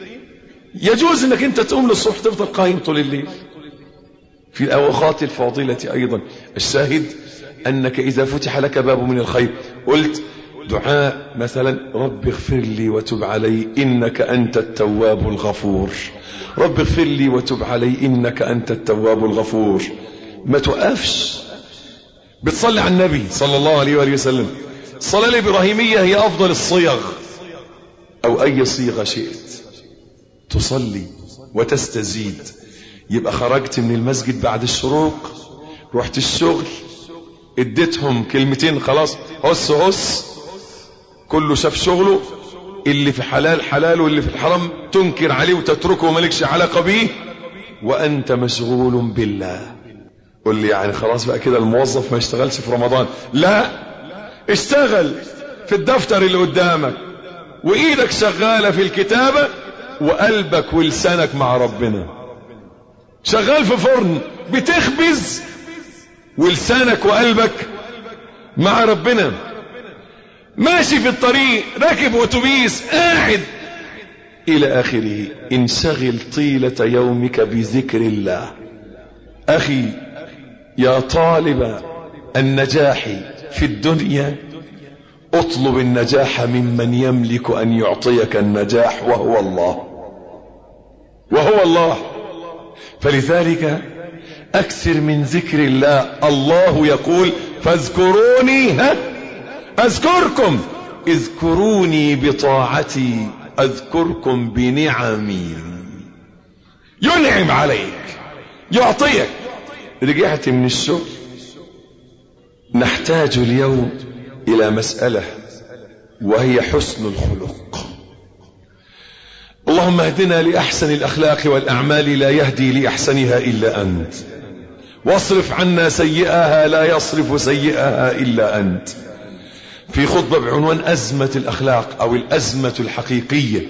يجوز انك انت تقوم للصبح تفضل قايم طول الليل في الاوقات الفاضلة ايضا. الشاهد انك اذا فتح لك باب من الخير قلت دعاء مثلا رب اغفر لي وتب علي انك انت التواب الغفور، رب اغفر لي وتب علي انك انت التواب الغفور. ما توقفش، بتصلي على النبي صلى الله عليه وآله وسلم. الصلاة الإبراهيمية هي أفضل الصيغ، أو أي صيغة شئت تصلي وتستزيد. يبقى خرجت من المسجد بعد الشروق، رحت الشغل، اديتهم كلمتين خلاص، هس هس، كله شاف شغله، اللي في حلال حلال واللي في الحرام تنكر عليه وتتركه ومالكش علاقة بيه، وأنت مشغول بالله. قل لي يعني خلاص بقى كده الموظف ما يشتغلش في رمضان؟ لا، اشتغل في الدفتر اللي قدامك، وإيدك شغالة في الكتابة، وقلبك ولسانك مع ربنا. شغال في فرن بتخبز، ولسانك وقلبك مع ربنا. ماشي في الطريق، راكب اتوبيس، قاعد الى اخره. انشغل طيلة يومك بذكر الله. اخي يا طالب النجاح في الدنيا، اطلب النجاح ممن يملك ان يعطيك النجاح، وهو الله، وهو الله. فلذلك اكثر من ذكر الله. الله يقول فاذكروني اذكركم، اذكروني بطاعتي اذكركم بنعمي. ينعم عليك، يعطيك. رجعت من الشغل، نحتاج اليوم الى مسألة وهي حسن الخلق. اللهم اهدنا لأحسن الأخلاق والأعمال لا يهدي لأحسنها إلا أنت، واصرف عنا سيئها لا يصرف سيئها إلا أنت. في خطبة بعنوان أزمة الأخلاق أو الأزمة الحقيقية،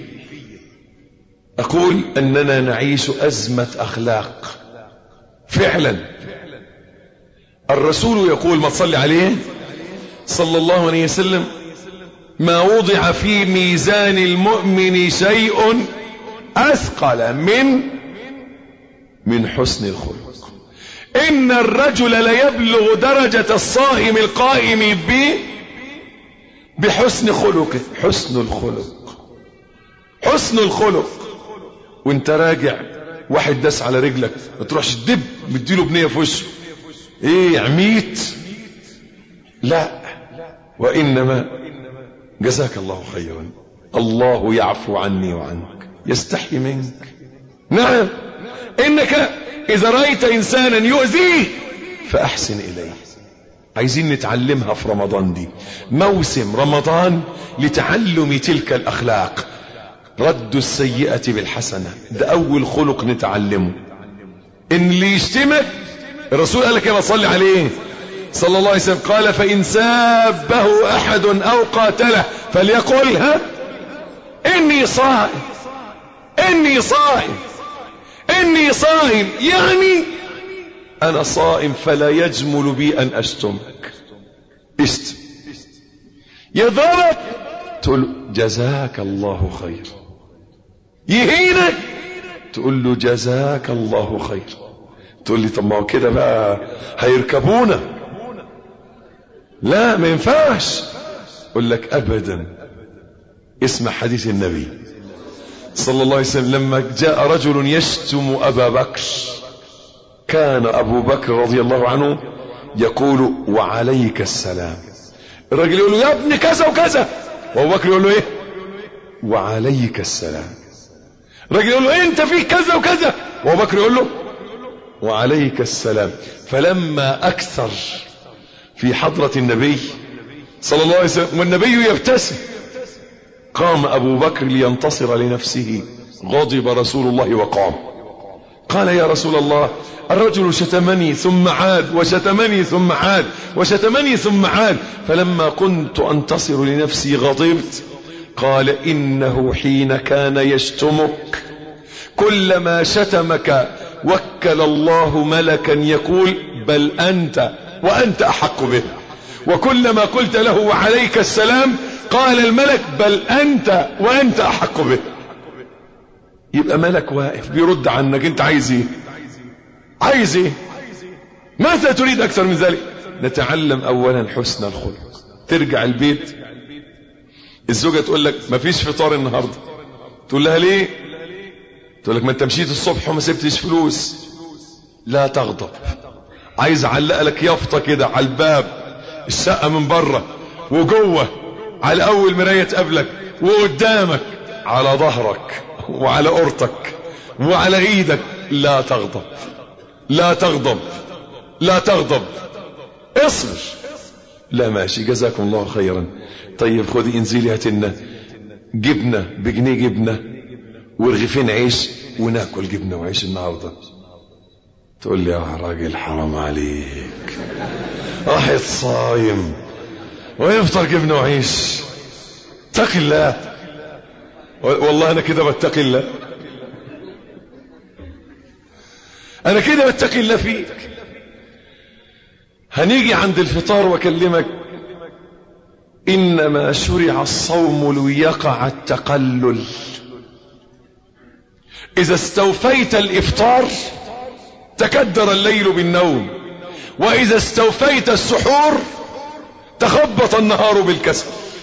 أقول أننا نعيش أزمة أخلاق فعلا. الرسول يقول ما تصلي عليه صلى الله عليه وسلم: ما وضع في ميزان المؤمن شيء أثقل من حسن الخلق. إن الرجل ليبلغ درجة الصائم القائم بحسن خلقه. حسن الخلق، حسن الخلق. وانت راجع واحد داس على رجلك، ما تروحش تدب مديله بنية في وشه، ايه عميت؟ لا، وإنما جزاك الله خيرا، الله يعفو عني وعنك، يستحي منك. نعم، إنك إذا رأيت إنسانا يؤذيك فأحسن إليه. عايزين نتعلمها في رمضان، دي موسم رمضان لتعلم تلك الأخلاق. رد السيئة بالحسنة، ده أول خلق نتعلمه. إن اللي يشتمك، الرسول قال لك كما صلي عليه صلى الله عليه وسلم، قال: فإن سابه أحد أو قاتله فليقل إني صائم، إني صائم، إني صائم، يعني أنا صائم فلا يجمل بي أن أشتمك. اشتم، يضرب تقول جزاك الله خير، يهينك تقول له جزاك الله خير. تقول لي طب ما هو كده بقى هيركبونا. لا، ما ينفعش. اقول لك ابدا. اسمع حديث النبي صلى الله عليه وسلم لما جاء رجل يشتم ابا بكر، كان ابو بكر رضي الله عنه يقول: وعليك السلام. الرجل يقول له: يا ابن كذا وكذا، وابو بكر يقول له: ايه؟ وعليك السلام. الرجل يقول له: انت فيك كذا وكذا، وابو بكر يقول له: وعليك السلام. فلما اكثر في حضرة النبي صلى الله عليه وسلم والنبي يبتسم، قام ابو بكر لينتصر لنفسه، غضب رسول الله وقام. قال: يا رسول الله، الرجل شتمني ثم عاد، وشتمني ثم عاد، وشتمني ثم عاد، فلما كنت انتصر لنفسي غضبت. قال: انه حين كان يشتمك كلما شتمك وكل الله ملكا يقول: بل أنت وأنت أحق به. وكلما قلت له: وعليك السلام، قال الملك: بل أنت وأنت أحق به. يبقى ملك واقف بيرد عنك. انت عايز ايه؟ عايز ايه؟ ماذا تريد أكثر من ذلك؟ نتعلم أولا حسن الخلق. ترجع البيت، الزوجة تقول لك: مفيش فطار النهاردة. تقول لها: ليه؟ تقول لك: ما انت مشيت الصبح وما سبتش فلوس. لا تغضب. عايز اعلق لك يافطه كده على الباب الشقه من بره وجوه، على اول مرايه تقابلك، وقدامك، على ظهرك، وعلى قرطك، وعلى ايدك: لا تغضب، لا تغضب، لا تغضب، اصبر. لا ماشي، جزاكم الله خيرا. طيب خدي انزلي هات لنا جبنه بجنيه، جبنه ورغيفين عيش وناكل جبنه وعيش النهارده. تقول لي: يا راجل حرام عليك، راح صايم ويفطر جبنه وعيش؟ اتق الله. والله انا كده بتقي الله، انا كده بتقي الله فيك. هنيجي عند الفطار واكلمك: إنما شرع الصوم ليقع التقلل. إذا استوفيت الإفطار تكدر الليل بالنوم، وإذا استوفيت السحور تخبط النهار بالكسل.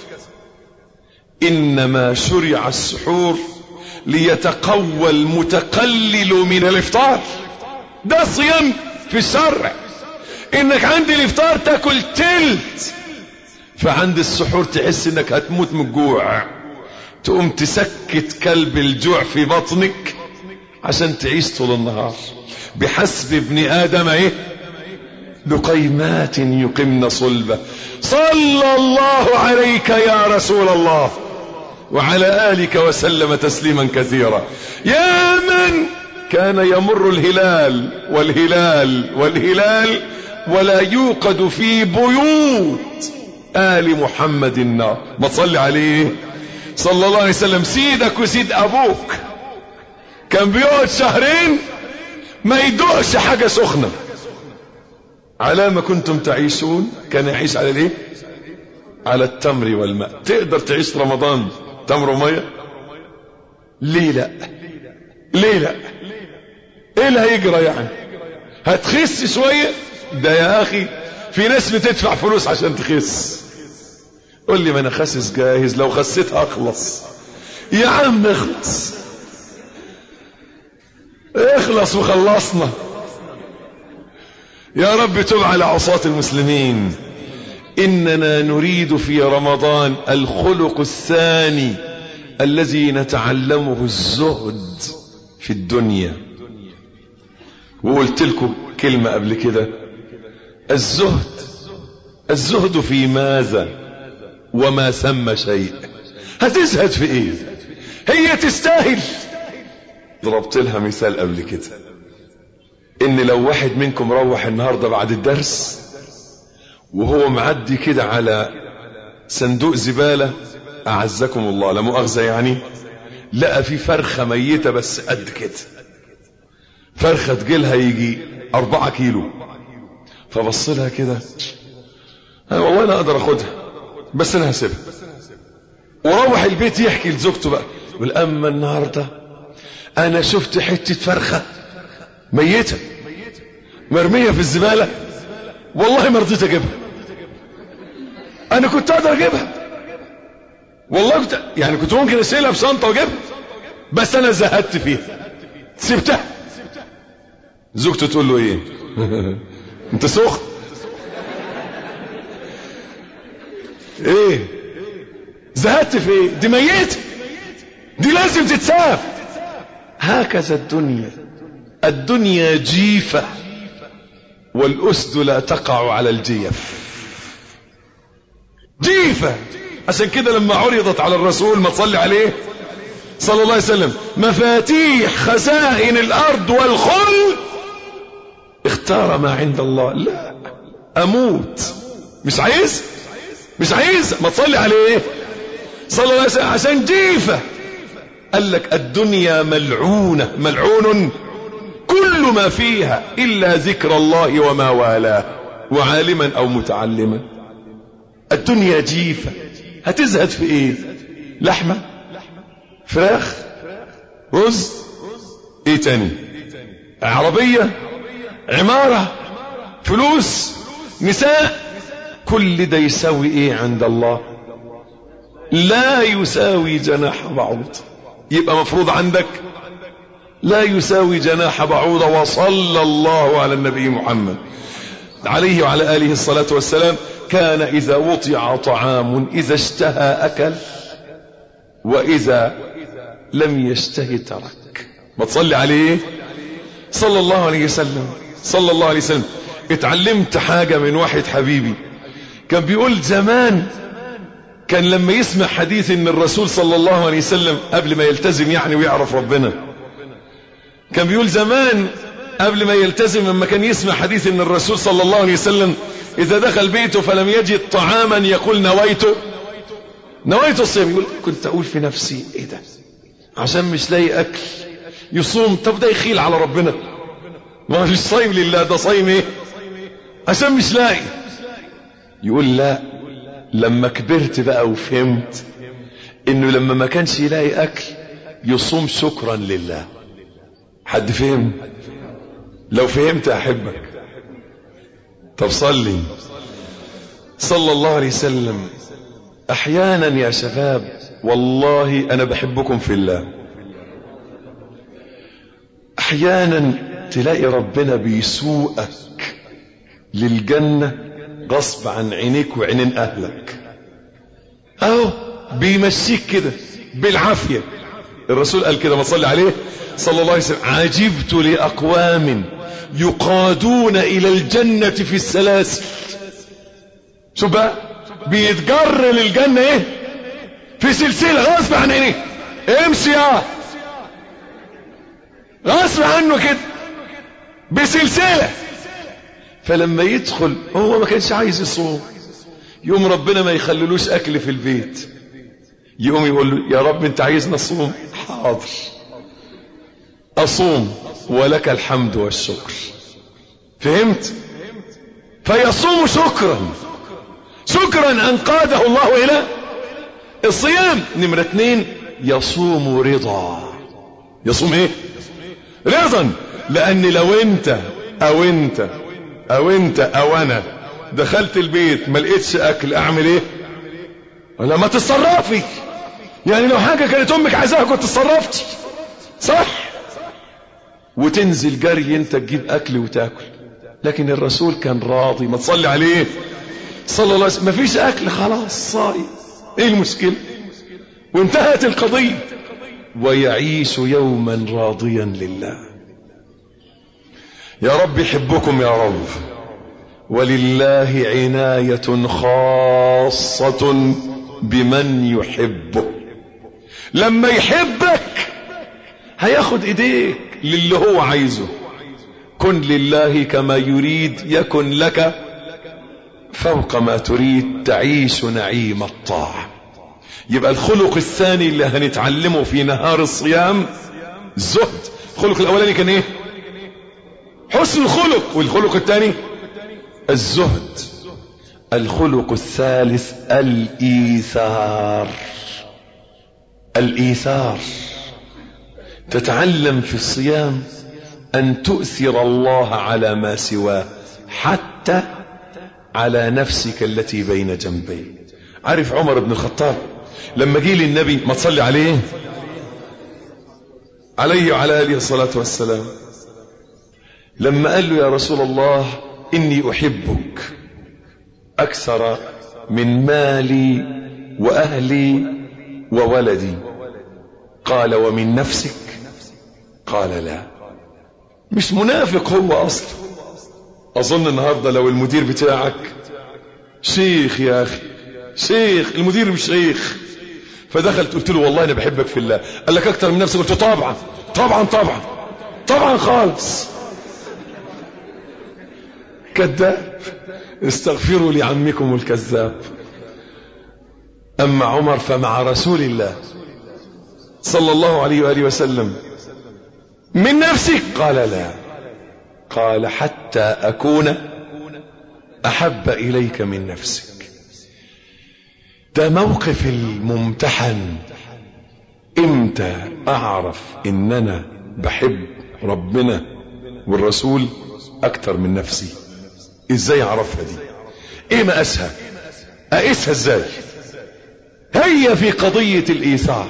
إنما شرع السحور ليتقوى المتقلل من الإفطار. ده صيام في الشرع، إنك عند الإفطار تاكل تلت، فعند السحور تحس إنك هتموت من الجوع، تقوم تسكت كلب الجوع في بطنك عشان تعيش طول النهار. بحسب ابن آدم ايه لقيمات يقمن صلبه. صلى الله عليك يا رسول الله وعلى آلك وسلم تسليما كثيرا. يا من كان يمر الهلال والهلال والهلال ولا يوقد في بيوت آل محمد النار. ما تصلي عليه صلى الله عليه وسلم. سيدك وسيد أبوك كان بيقعد شهرين ما يدوقش حاجة سخنة. على ما كنتم تعيشون كان يعيش على الايه؟ على التمر والماء. تقدر تعيش رمضان تمر ومية؟ ليه لا؟ ليه لا؟ ايه اللي هيجرى يعني؟ هتخس شوية؟ ده يا اخي في ناس بتدفع فلوس عشان تخس. قول لي ما انا خاسس جاهز، لو خسيت اخلص. يا عم اخلص اخلص وخلصنا. يا رب تب على عصاة المسلمين. إننا نريد في رمضان الخلق الثاني الذي نتعلمه الزهد في الدنيا. وقلت لكم كلمة قبل كده، الزهد في ماذا وما ثم شيء. هتزهد في ايه؟ هي تستاهل. ضربت لها مثال قبل كده، ان لو واحد منكم روح النهاردة بعد الدرس وهو معدي كده على صندوق زبالة اعزكم الله لا مؤاخذة يعني، لقى في فرخة ميتة بس قد كده، فرخة تجيلها يجي 4 كيلو، فبص لها كده والله انا اقدر اخدها بس انا هسيبها. وروح البيت يحكي لزوجته بقى، يقول اما النهاردة انا شفت حتة فرخة ميتة مرمية في الزبالة والله ما رضيت اجيبها. انا كنت اقدر اجيبها والله، كنت ممكن اشيلها في شنطة واجيبها، بس انا زهدت فيها سبتها. زوجته تقول له ايه؟ انت سخن ايه؟ زهدت في ايه؟ دي ميتة، دي لازم تتساب. هكذا الدنيا جيفة والأسد لا تقع على الجيف. جيفة. عشان كده لما عرضت على الرسول ما تصلي عليه صلى الله عليه وسلم مفاتيح خزائن الأرض والخلد، اختار ما عند الله. لا أموت مش عايز ما تصلي عليه صلى الله عليه وسلم عشان جيفة. قال لك الدنيا ملعون كل ما فيها إلا ذكر الله وما والاه وعالما أو متعلما. الدنيا جيفة. هتزهد في ايه؟ لحمة، فراخ، رز، ايه تاني؟ عربية، عمارة، فلوس، نساء. كل ده يساوي ايه عند الله؟ لا يساوي جناح بعوض. يبقى مفروض عندك لا يساوي جناح بعوضة. وصلى الله على النبي محمد عليه وعلى آله الصلاة والسلام. كان إذا وطع طعام إذا اشتهى أكل وإذا لم يشتهي ترك. ما تصلي عليه صلى الله عليه وسلم. اتعلمت حاجة من واحد حبيبي كان بيقول زمان، كان لما يسمع حديث ان الرسول صلى الله عليه وسلم قبل ما يلتزم ويعرف ربنا، كان بيقول زمان قبل ما يلتزم لما كان يسمع حديث ان الرسول صلى الله عليه وسلم اذا دخل بيته فلم يجد طعاما يقول نويت الصيام. يقول كنت اقول في نفسي ايه ده، عشان مش لاقي اكل يصوم. طب ده يخيل على ربنا، ما فيش صايم لله، ده صايم ايه عشان مش لاقي. يقول لما كبرت بقى وفهمت انه لما ما كانش يلاقي اكل يصوم شكرا لله. حد فهم؟ لو فهمت احبك. طب صلي صلى الله عليه وسلم. احيانا يا شباب والله انا بحبكم في الله، احيانا تلاقي ربنا بيسوقك للجنة غصب عن عينيك وعينين اهلك، اهو بيمشيك كده بالعافية. الرسول قال كده، ما صلي عليه صلى الله عليه وسلم: عجبت لأقوام يقادون إلى الجنة في السلاسل. شوف بقى، بيتجر للجنة ايه؟ في سلسلة غصب عن عينيه. امشي يا غصب عنه كده بسلسلة. فلما يدخل هو ما كانش عايز يصوم، يوم ربنا ما يخللوش اكل في البيت، يقوم يقول له: يا رب انت عايزنا نصوم؟ حاضر اصوم ولك الحمد والشكر. فهمت؟ فيصوم شكرا ان قاده الله الى الصيام. نمرة 2: يصوم رضا. يصوم ايه؟ رضا. لان لو انت او انا دخلت البيت ما لقيتش اكل، اعمل ايه؟ ولا ما تتصرفي. يعني لو حاجة كانت امك عايزاها كنت تصرفتي، صح؟ وتنزل جري انت تجيب اكل وتاكل. لكن الرسول كان راضي، ما تصلي عليه صلى الله عليه وسلم. مفيش اكل، خلاص صايم، ايه المشكلة؟ وانتهت القضية. ويعيش يوما راضيا لله. يا رب يحبكم يا رب. ولله عناية خاصة بمن يحبه. لما يحبك هياخد ايديك للي هو عايزه. كن لله كما يريد يكن لك فوق ما تريد، تعيش نعيم الطاعة. يبقى الخلق الثاني اللي هنتعلمه في نهار الصيام الزهد. الخلق الاولاني كان ايه؟ حسن الخلق. والخلق الثاني الزهد. الخلق الثالث الإيثار. تتعلم في الصيام أن تؤثر الله على ما سواه، حتى على نفسك التي بين جنبيك. عارف عمر بن الخطاب لما جه للنبي، ما تصلي عليه وعلى آله الصلاة والسلام، لما قال له: يا رسول الله إني أحبك أكثر من مالي وأهلي وولدي. قال: ومن نفسك؟ قال: لا. مش منافق هو أصلا. أظن النهاردة لو المدير بتاعك شيخ، يا أخي شيخ، المدير مش شيخ، فدخلت قلت له: والله أنا بحبك في الله. قال لك: أكتر من نفسك؟ قلت له: طبعا طبعا طبعا طبعا خالص. كذاب. استغفروا لعمكم الكذاب. أما عمر فمع رسول الله صلى الله عليه وآله وسلم: من نفسك؟ قال: لا. قال: حتى أكون أحب إليك من نفسك. ده موقف الممتحن. امتى أعرف إن أنا بحب ربنا والرسول أكتر من نفسي؟ إزاي أعرفها دي؟ إيه مقاسها؟ أقيسها إزاي؟ هي في قضية الإيثار.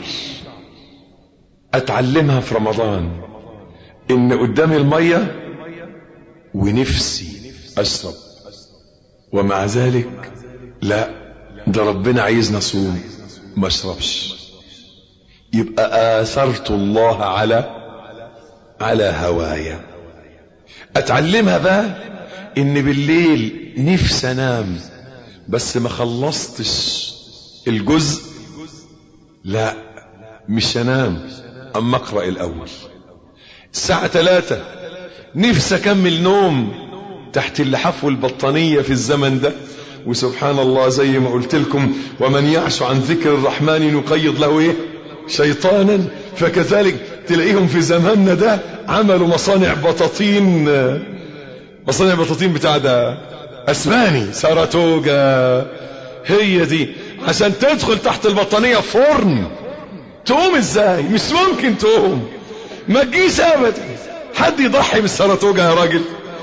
أتعلمها في رمضان، إن قدامي المية ونفسي أشرب، ومع ذلك لا، ده ربنا عايزنا نصوم ما أشربش. يبقى آثرت الله على هوايا. أتعلمها بقى إن بالليل نفسي أنام بس ما خلصتش الجزء، لا مش أنام أما أقرأ الأول. الساعة 3 نفسي أكمل نوم تحت اللحاف والبطانية في الزمن ده. وسبحان الله زي ما قلت لكم: ومن يعش عن ذكر الرحمن نقيض له ايه؟ شيطانا. فكذلك تلاقيهم في زماننا ده عملوا مصانع بطاطين بتاع ده اسباني، ساراتوجا، هي دي عشان تدخل تحت البطانية فرن. تقوم ازاي؟ مش ممكن تقوم، ما تجيش ابدا. حد يضحي بالسرطوجة يا راجل؟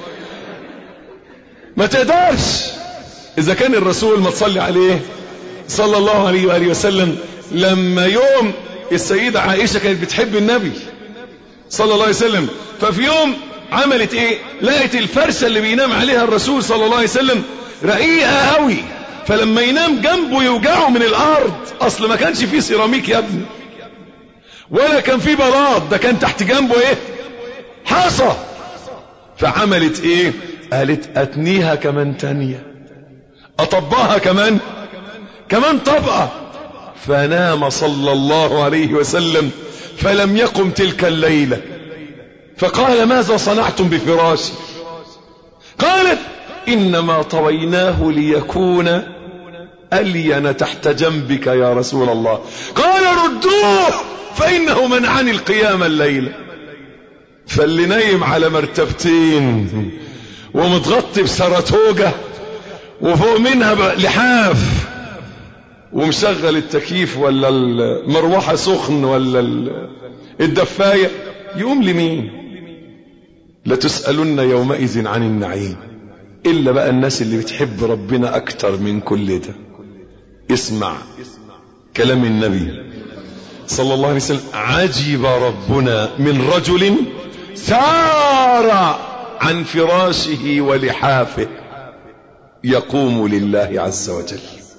ما تقدرش. اذا كان الرسول ما تصلي عليه صلى الله عليه وآله وسلم، لما يوم السيدة عائشة كانت بتحب النبي صلى الله عليه وسلم، ففي يوم عملت ايه؟ لقت الفرشة اللي بينام عليها الرسول صلى الله عليه وسلم رقيقة قوي، فلما ينام جنبه يوجعه من الارض. اصل ما كانش فيه سيراميك يا ابني، ولا كان فيه بلاط، ده كان تحت جنبه ايه؟ حصى. فعملت ايه؟ قالت اتنيها كمان تانية، اطبقها كمان طبقة. فنام صلى الله عليه وسلم فلم يقم تلك الليلة، فقال ماذا صنعتم بفراشي؟ قالت انما طويناه ليكون ألين تحت جنبك يا رسول الله. قال ردوه فإنه منعني القيام الليلة. فاللي نايم على مرتبتين ومتغطي بسرطوجة وفوق منها لحاف ومشغل التكييف ولا المروحة سخن ولا الدفاية، يقوم لمين؟ لتسألن يومئذ عن النعيم. إلا بقى الناس اللي بتحب ربنا أكتر من كل ده. اسمع كلام النبي صلى الله عليه وسلم: عجب ربنا من رجل سار عن فراشه ولحافه يقوم لله عز وجل.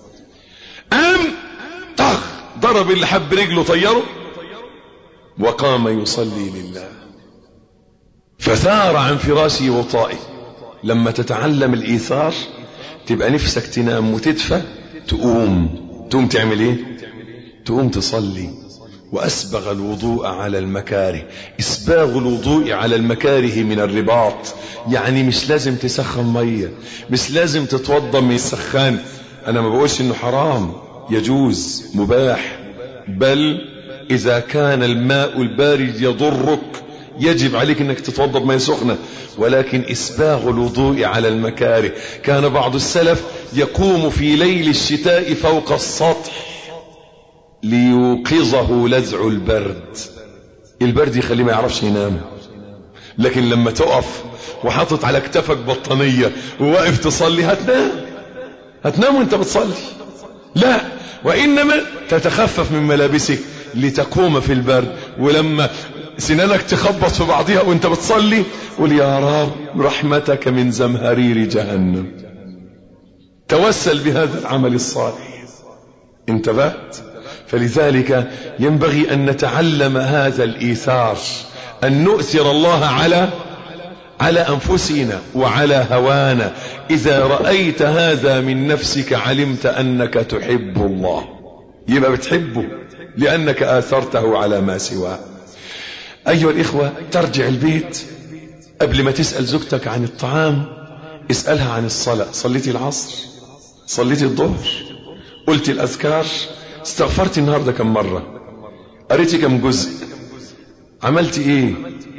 طخ ضرب اللحاف برجله طيره وقام يصلي لله، فثار عن فراشه وطائه. لما تتعلم الإيثار تبقى نفسك تنام وتدفى، تقوم تعمل ايه؟ تقوم تصلي. وأسبغ الوضوء على المكاره. إسباغ الوضوء على المكاره من الرباط، يعني مش لازم تسخن مية، مش لازم تتوضى من السخان. أنا ما بقولش إنه حرام، يجوز، مباح، بل إذا كان الماء البارد يضرك يجب عليك انك تتوضا بماء سخنه. ولكن اسباغ الوضوء على المكاره. كان بعض السلف يقوم في ليل الشتاء فوق السطح ليوقظه لذع البرد. البرد يخليه ما يعرفش ينام، لكن لما تقف وحاطط على كتفك بطانية وواقف تصلي هتنام وانت بتصلي؟ لا، وإنما تتخفف من ملابسك لتقوم في البرد. ولما سنانك تخبط في بعضها وانت بتصلي قل يا رب رحمتك من زمهرير جهنم. توسل بهذا العمل الصالح. انتبهت؟ فلذلك ينبغي أن نتعلم هذا الإيثار، أن نؤثر الله على أنفسنا وعلى هوانا. إذا رأيت هذا من نفسك علمت أنك تحب الله، يبقى بتحبه لأنك آثرته على ما سواه. أيها الإخوة، ترجع البيت قبل ما تسأل زوجتك عن الطعام اسألها عن الصلاة. صليتي العصر؟ صليتي الظهر؟ قلت الأذكار؟ استغفرتي النهاردة كم مرة؟ قريتي كم جزء؟ عملتي ايه؟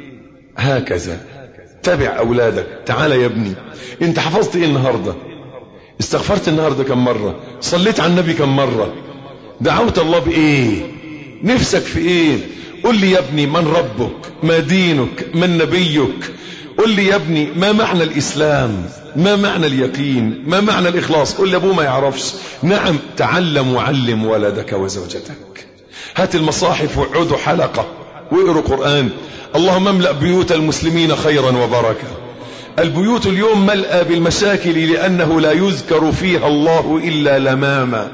هكذا. تابع أولادك. تعال يا ابني، انت حفظت ايه النهاردة؟ استغفرت النهاردة كم مرة؟ صليت على النبي كم مرة؟ دعوت الله بإيه؟ نفسك في ايه؟ قل لي يا ابني من ربك؟ ما دينك؟ من نبيك؟ قل لي يا ابني ما معنى الإسلام؟ ما معنى اليقين؟ ما معنى الإخلاص؟ قل لي أبوه ما يعرفش. نعم، تعلم وعلم ولدك وزوجتك. هات المصاحف وعودوا حلقة واقروا قرآن. اللهم املأ بيوت المسلمين خيرا وبركة. البيوت اليوم ملأى بالمشاكل لأنه لا يذكر فيها الله إلا لماما.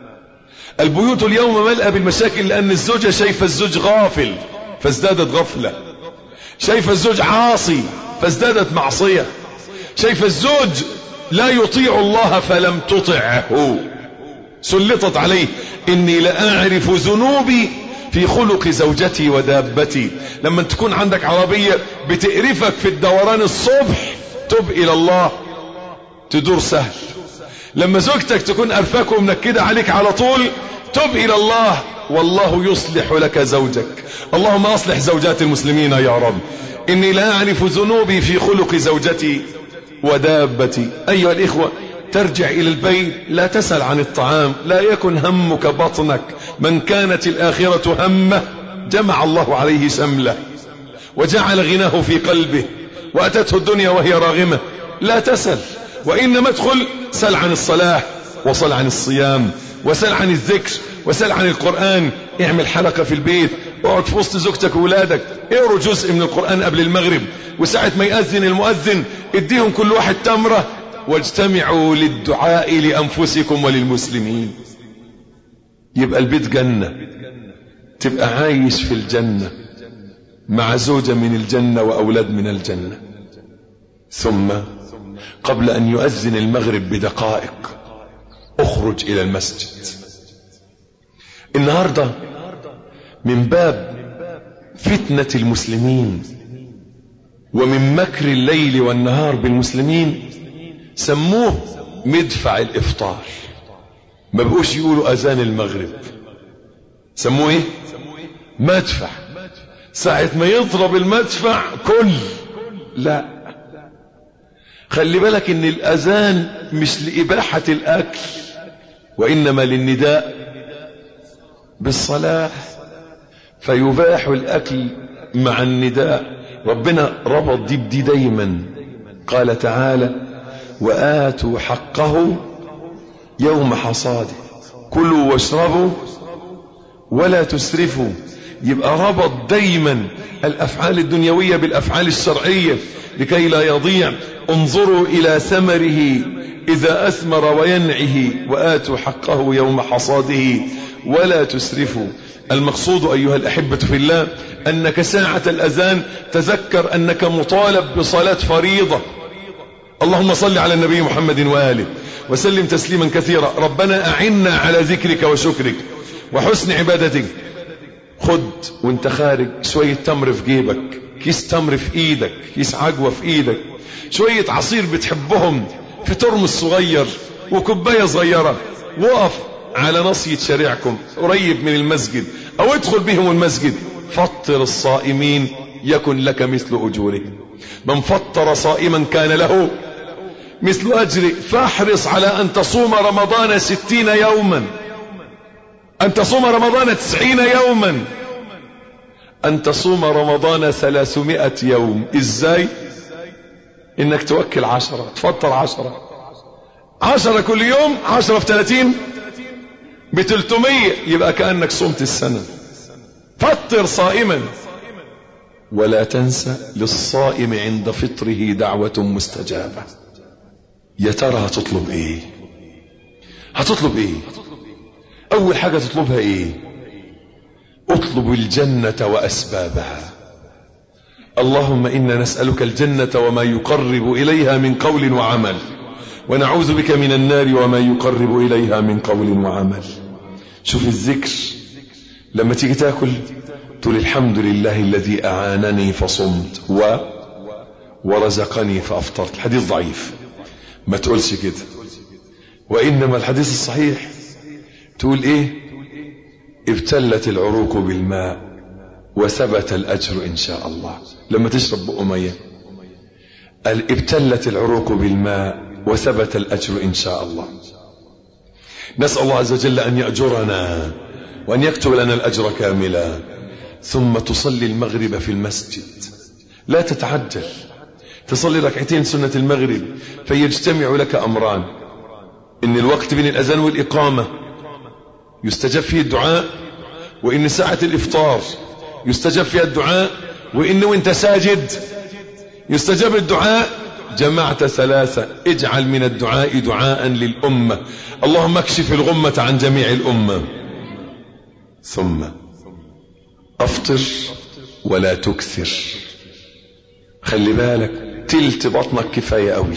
البيوت اليوم ملأى بالمشاكل لأن الزوجة شايفة الزوج غافل فازدادت غفلة، شايفة الزوج عاصي فازدادت معصية، شايفة الزوج لا يطيع الله فلم تطعه، سلطت عليه. إني لأعرف ذنوبي في خلق زوجتي ودابتي. لما تكون عندك عربية بتقرفك في الدوران الصبح تب إلى الله تدور سهل. لما زوجتك تكون قرفاك ومنكدة عليك على طول تب إلى الله والله يصلح لك زوجك. اللهم أصلح زوجات المسلمين يا رب. إني لا أعرف ذنوبي في خلق زوجتي ودابتي. أيها الإخوة، ترجع إلى البيت لا تسأل عن الطعام، لا يكن همك بطنك. من كانت الآخرة همه جمع الله عليه شمله وجعل غناه في قلبه، وأتته الدنيا وهي راغمة. لا تسأل، وإنما ادخل سل عن الصلاة، وصل عن الصيام، وسل عن الذكر، وسل عن القرآن. اعمل حلقة في البيت، اقعد في وسط زوجتك وولادك، اقروا جزء من القرآن قبل المغرب، وساعة ما يأذن المؤذن اديهم كل واحد تمرة، واجتمعوا للدعاء لأنفسكم وللمسلمين. يبقى البيت جنة، تبقى عايش في الجنة مع زوجة من الجنة وأولاد من الجنة. ثم قبل أن يؤذن المغرب بدقائق اخرج إلى المسجد. النهاردة من باب فتنة المسلمين ومن مكر الليل والنهار بالمسلمين سموه مدفع الإفطار. ما بقوش يقولوا أذان المغرب، سموه ايه؟ مدفع. ساعة ما يضرب المدفع كل لا، خلي بالك ان الأذان مش لإباحة الأكل، وإنما للنداء بالصلاة، فيباح الأكل مع النداء. ربنا ربط دي بدي دايما، قال تعالى وآتوا حقه يوم حصاده كلوا واشربوا ولا تسرفوا. يبقى ربط دايما الأفعال الدنيوية بالأفعال الشرعية لكي لا يضيع. انظروا إلى ثمره إذا أثمر وينعه وآتوا حقه يوم حصاده ولا تسرفوا. المقصود أيها الأحبة في الله أنك ساعة الأذان تذكر أنك مطالب بصلاة فريضة. اللهم صل على النبي محمد وآله وسلم تسليما كثيرا. ربنا أعنا على ذكرك وشكرك وحسن عبادتك. خد وانت خارج شوية تمر في جيبك، كيس تمر في ايدك، كيس عجوة في ايدك، شوية عصير بتحبهم في ترمس صغير وكوباية صغيرة، وقف على نصية شارعكم قريب من المسجد او ادخل بهم المسجد. فطر الصائمين يكن لك مثل أجورهم. من فطر صائما كان له مثل أجره. فاحرص على أن تصوم رمضان 60 يوما، أن تصوم رمضان 90 يوما، أن تصوم رمضان 300 يوم. إزاي؟ إنك توكل 10، تفطر 10 كل يوم، 10 في 30 ب300، يبقى كأنك صمت السنة. فطر صائما. ولا تنسى للصائم عند فطره دعوة مستجابة. يا ترى هتطلب ايه؟ هتطلب ايه؟ اول حاجة تطلبها ايه؟ اطلب الجنة واسبابها. اللهم انا نسألك الجنة وما يقرب اليها من قول وعمل، ونعوذ بك من النار وما يقرب اليها من قول وعمل. شوف الذكر لما تيجي تاكل تقول الحمد لله الذي اعانني فصمت ورزقني فافطرت. الحديث ضعيف ما تقولش كده، وانما الحديث الصحيح تقول ايه؟ ابتلت العروق بالماء وثبت الاجر ان شاء الله. لما تشرب بق ميه قال ابتلت العروق بالماء وثبت الاجر ان شاء الله. نسأل الله عز وجل ان يأجرنا وان يكتب لنا الاجر كاملا. ثم تصلي المغرب في المسجد، لا تتعجل، تصلي ركعتين سنة المغرب فيجتمع لك أمران: إن الوقت بين الأذان والإقامة يستجاب فيه الدعاء، وإن ساعة الإفطار يستجاب فيها الدعاء، وإن وإنت ساجد يستجاب الدعاء. جمعت ثلاثة. اجعل من الدعاء دعاء للأمة. اللهم اكشف الغمة عن جميع الأمة. ثم أفطر ولا تكثر. خلي بالك تلت بطنك كفاية قوي.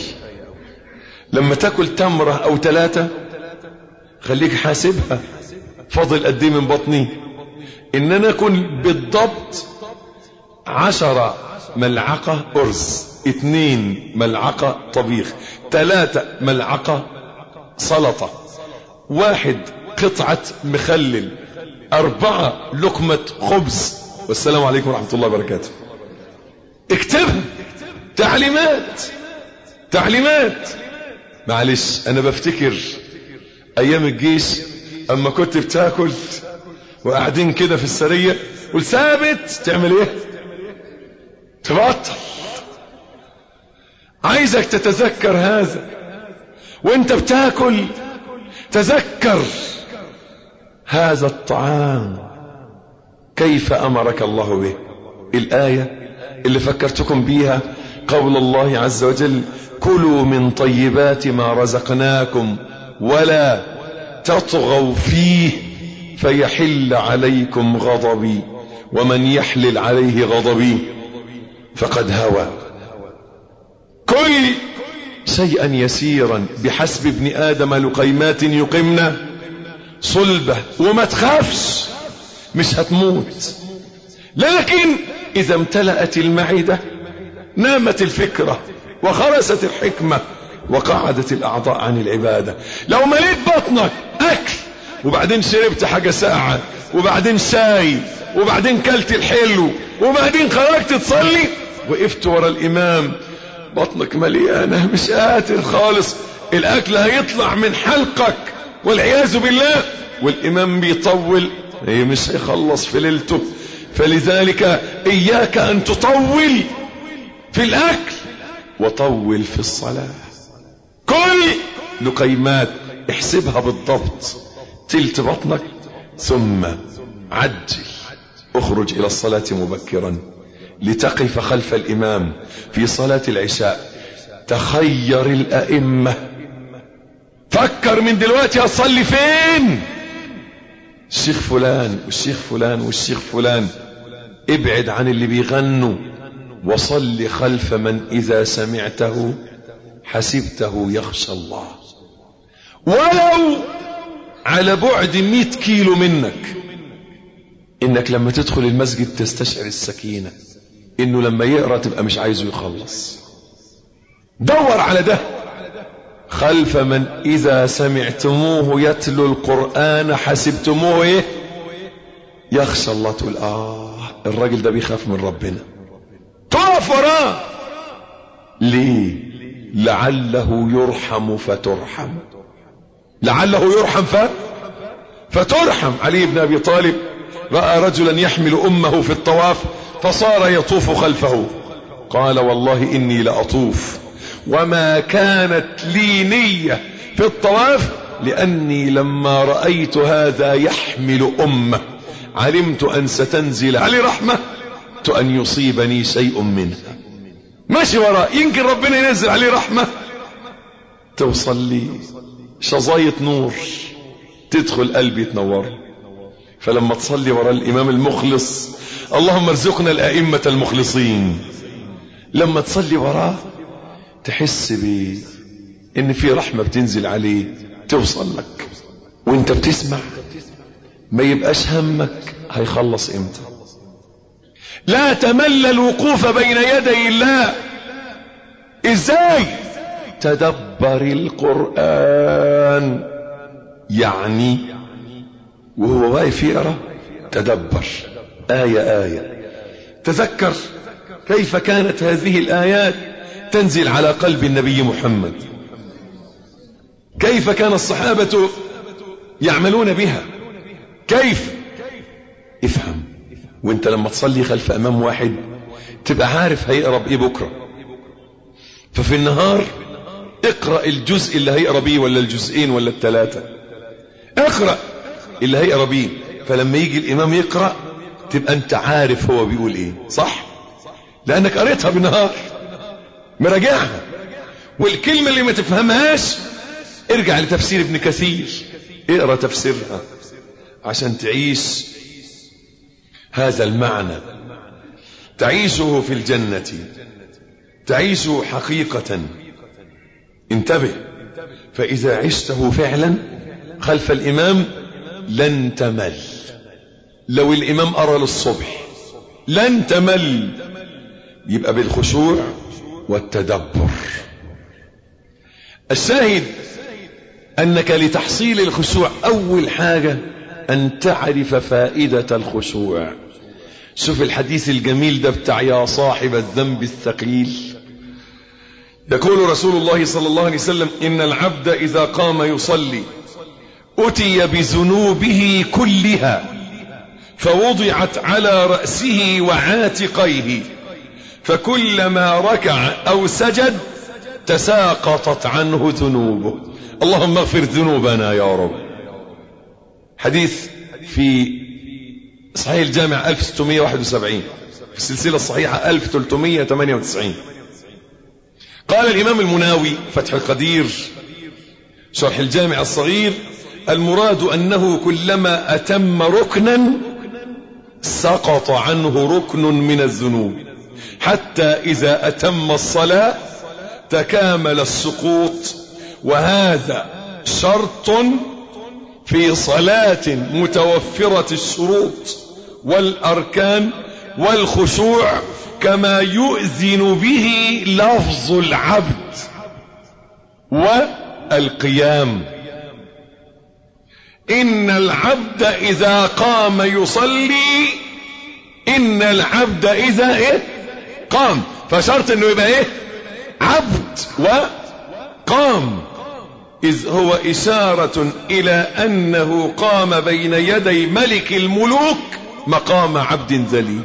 لما تاكل تمرة أو 3 خليك حاسبها فاضل قد ايه من بطني. إن أنا أكل بالضبط 10 ملعقة أرز، 2 ملعقة طبيخ، 3 ملعقة سلطة، 1 قطعة مخلل، 4 لقمة خبز. والسلام عليكم ورحمة الله وبركاته. اكتبها، تعليمات. معلش انا بفتكر ايام الجيش اما كنت بتاكل وقاعدين كده في السرية والثابت تعمل ايه؟ تبطل. عايزك تتذكر هذا وانت بتاكل، تذكر هذا الطعام كيف امرك الله به. الآية اللي فكرتكم بيها قول الله عز وجل: كلوا من طيبات ما رزقناكم ولا تطغوا فيه فيحل عليكم غضبي ومن يحلل عليه غضبي فقد هوى. كل شيئا يسيرا بحسب ابن آدم لقيمات يقمنا صلبه، وما تخافش مش هتموت، لكن إذا امتلأت المعدة نامت الفكرة وخرست الحكمة وقعدت الأعضاء عن العبادة. لو مليت بطنك أكل وبعدين شربت حاجة ساعة وبعدين شاي وبعدين كلت الحلو وبعدين خرجت تصلي وقفت ورا الإمام بطنك مليانة مش قادر خالص، الأكل هيطلع من حلقك والعياذ بالله، والإمام بيطول مش هيخلص في ليلته. فلذلك إياك أن تطول في الأكل وطول في الصلاة. كل لقيمات احسبها بالضبط، تلت بطنك ثم عجل اخرج إلى الصلاة مبكرا لتقف خلف الإمام في صلاة العشاء. تخير الأئمة، فكر من دلوقتي هتصلي فين. الشيخ فلان والشيخ فلان والشيخ فلان، ابعد عن اللي بيغنوا وصل خلف من إذا سمعته حسبته يخشى الله، ولو على بعد 100 كيلو منك. انك لما تدخل المسجد تستشعر السكينة، انه لما يقرأ تبقى مش عايزه يخلص. دور على ده. خلف من إذا سمعتموه يتلو القرآن حسبتموه ايه؟ يخشى الله. تقول الراجل ده بيخاف من ربنا، تقف وراه. ليه؟ لعله يرحم فترحم، لعله يرحم فترحم. علي بن أبي طالب رأى رجلا يحمل أمه في الطواف فصار يطوف خلفه، قال: والله إني لأطوف وما كانت لي نية في الطواف، لأني لما رأيت هذا يحمل أمه علمت أن ستنزل علي رحمة أن يصيبني شيء منها. ماشي وراء، يمكن ربنا ينزل عليه رحمة، توصل لي شظاية نور تدخل قلبي تنور. فلما تصلي وراء الإمام المخلص، اللهم ارزقنا الأئمة المخلصين، لما تصلي وراه تحس ان في رحمة بتنزل عليه توصل لك، وانت بتسمع ما يبقاش همك هيخلص امتى. لا تمل الوقوف بين يدي الله. ازاي؟ تدبر القرآن، يعني وهو واقف يقرأ تدبر آية آية، تذكر كيف كانت هذه الآيات تنزل على قلب النبي محمد، كيف كان الصحابة يعملون بها، كيف. افهم. وانت لما تصلي خلف امام واحد تبقى عارف هيقرأ بايه بكرة، ففي النهار اقرأ الجزء اللي هيقرأ بيه ولا الجزئين ولا الثلاثة، اقرأ اللي هيقرأ بيه، فلما يجي الامام يقرأ تبقى انت عارف هو بيقول ايه، صح؟ لانك قريتها بالنهار مراجعها. والكلمة اللي ما تفهمهاش ارجع لتفسير ابن كثير، اقرأ تفسيرها عشان تعيش هذا المعنى، تعيشه في الجنة، تعيشه حقيقة. انتبه، فإذا عشته فعلا خلف الإمام لن تمل. لو الإمام قرأ للصبح لن تمل، يبقى بالخشوع والتدبر. الشاهد أنك لتحصيل الخشوع أول حاجة أن تعرف فائدة الخشوع. شوف الحديث الجميل ده بتاع يا صاحب الذنب الثقيل، يقول رسول الله صلى الله عليه وسلم: إن العبد إذا قام يصلي أتي بذنوبه كلها فوضعت على رأسه وعاتقيه، فكلما ركع أو سجد تساقطت عنه ذنوبه. اللهم اغفر ذنوبنا يا رب. حديث في صحيح الجامع 1671، في السلسلة الصحيحة 1398. قال الإمام المناوي فتح القدير شرح الجامع الصغير: المراد أنه كلما أتم ركنا سقط عنه ركن من الذنوب، حتى إذا أتم الصلاة تكامل السقوط، وهذا شرط في صلاة متوفرة الشروط والأركان والخشوع، كما يؤذن به لفظ العبد والقيام. إن العبد إذا قام يصلي، إن العبد إذا قام، فشرط إنه يبقى عبد وقام، إذ هو إشارة إلى أنه قام بين يدي ملك الملوك مقام عبد ذليل.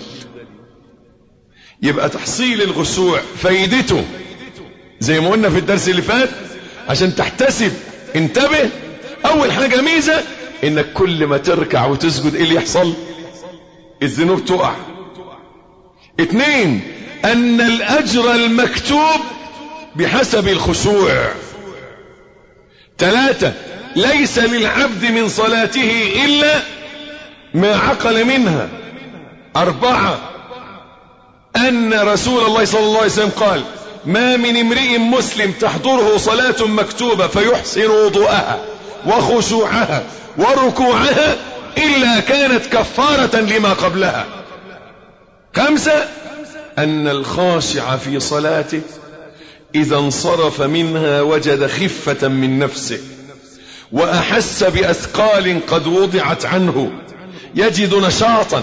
يبقى تحصيل الخشوع فايدته زي ما قلنا في الدرس اللي فات، عشان تحتسب انتبه. اول حاجة ميزة انك كل ما تركع وتسجد ايه اللي يحصل؟ الذنوب تقع. 2 ان الاجر المكتوب بحسب الخشوع. 3 ليس للعبد من صلاته الا ما عقل منها. 4 ان رسول الله صلى الله عليه وسلم قال: ما من امرئ مسلم تحضره صلاة مكتوبة فيحسن وضوءها وخشوعها وركوعها إلا كانت كفارة لما قبلها. 5 أن الخاشع في صلاته إذا انصرف منها وجد خفة من نفسه وأحس بأثقال قد وضعت عنه، يجد نشاطا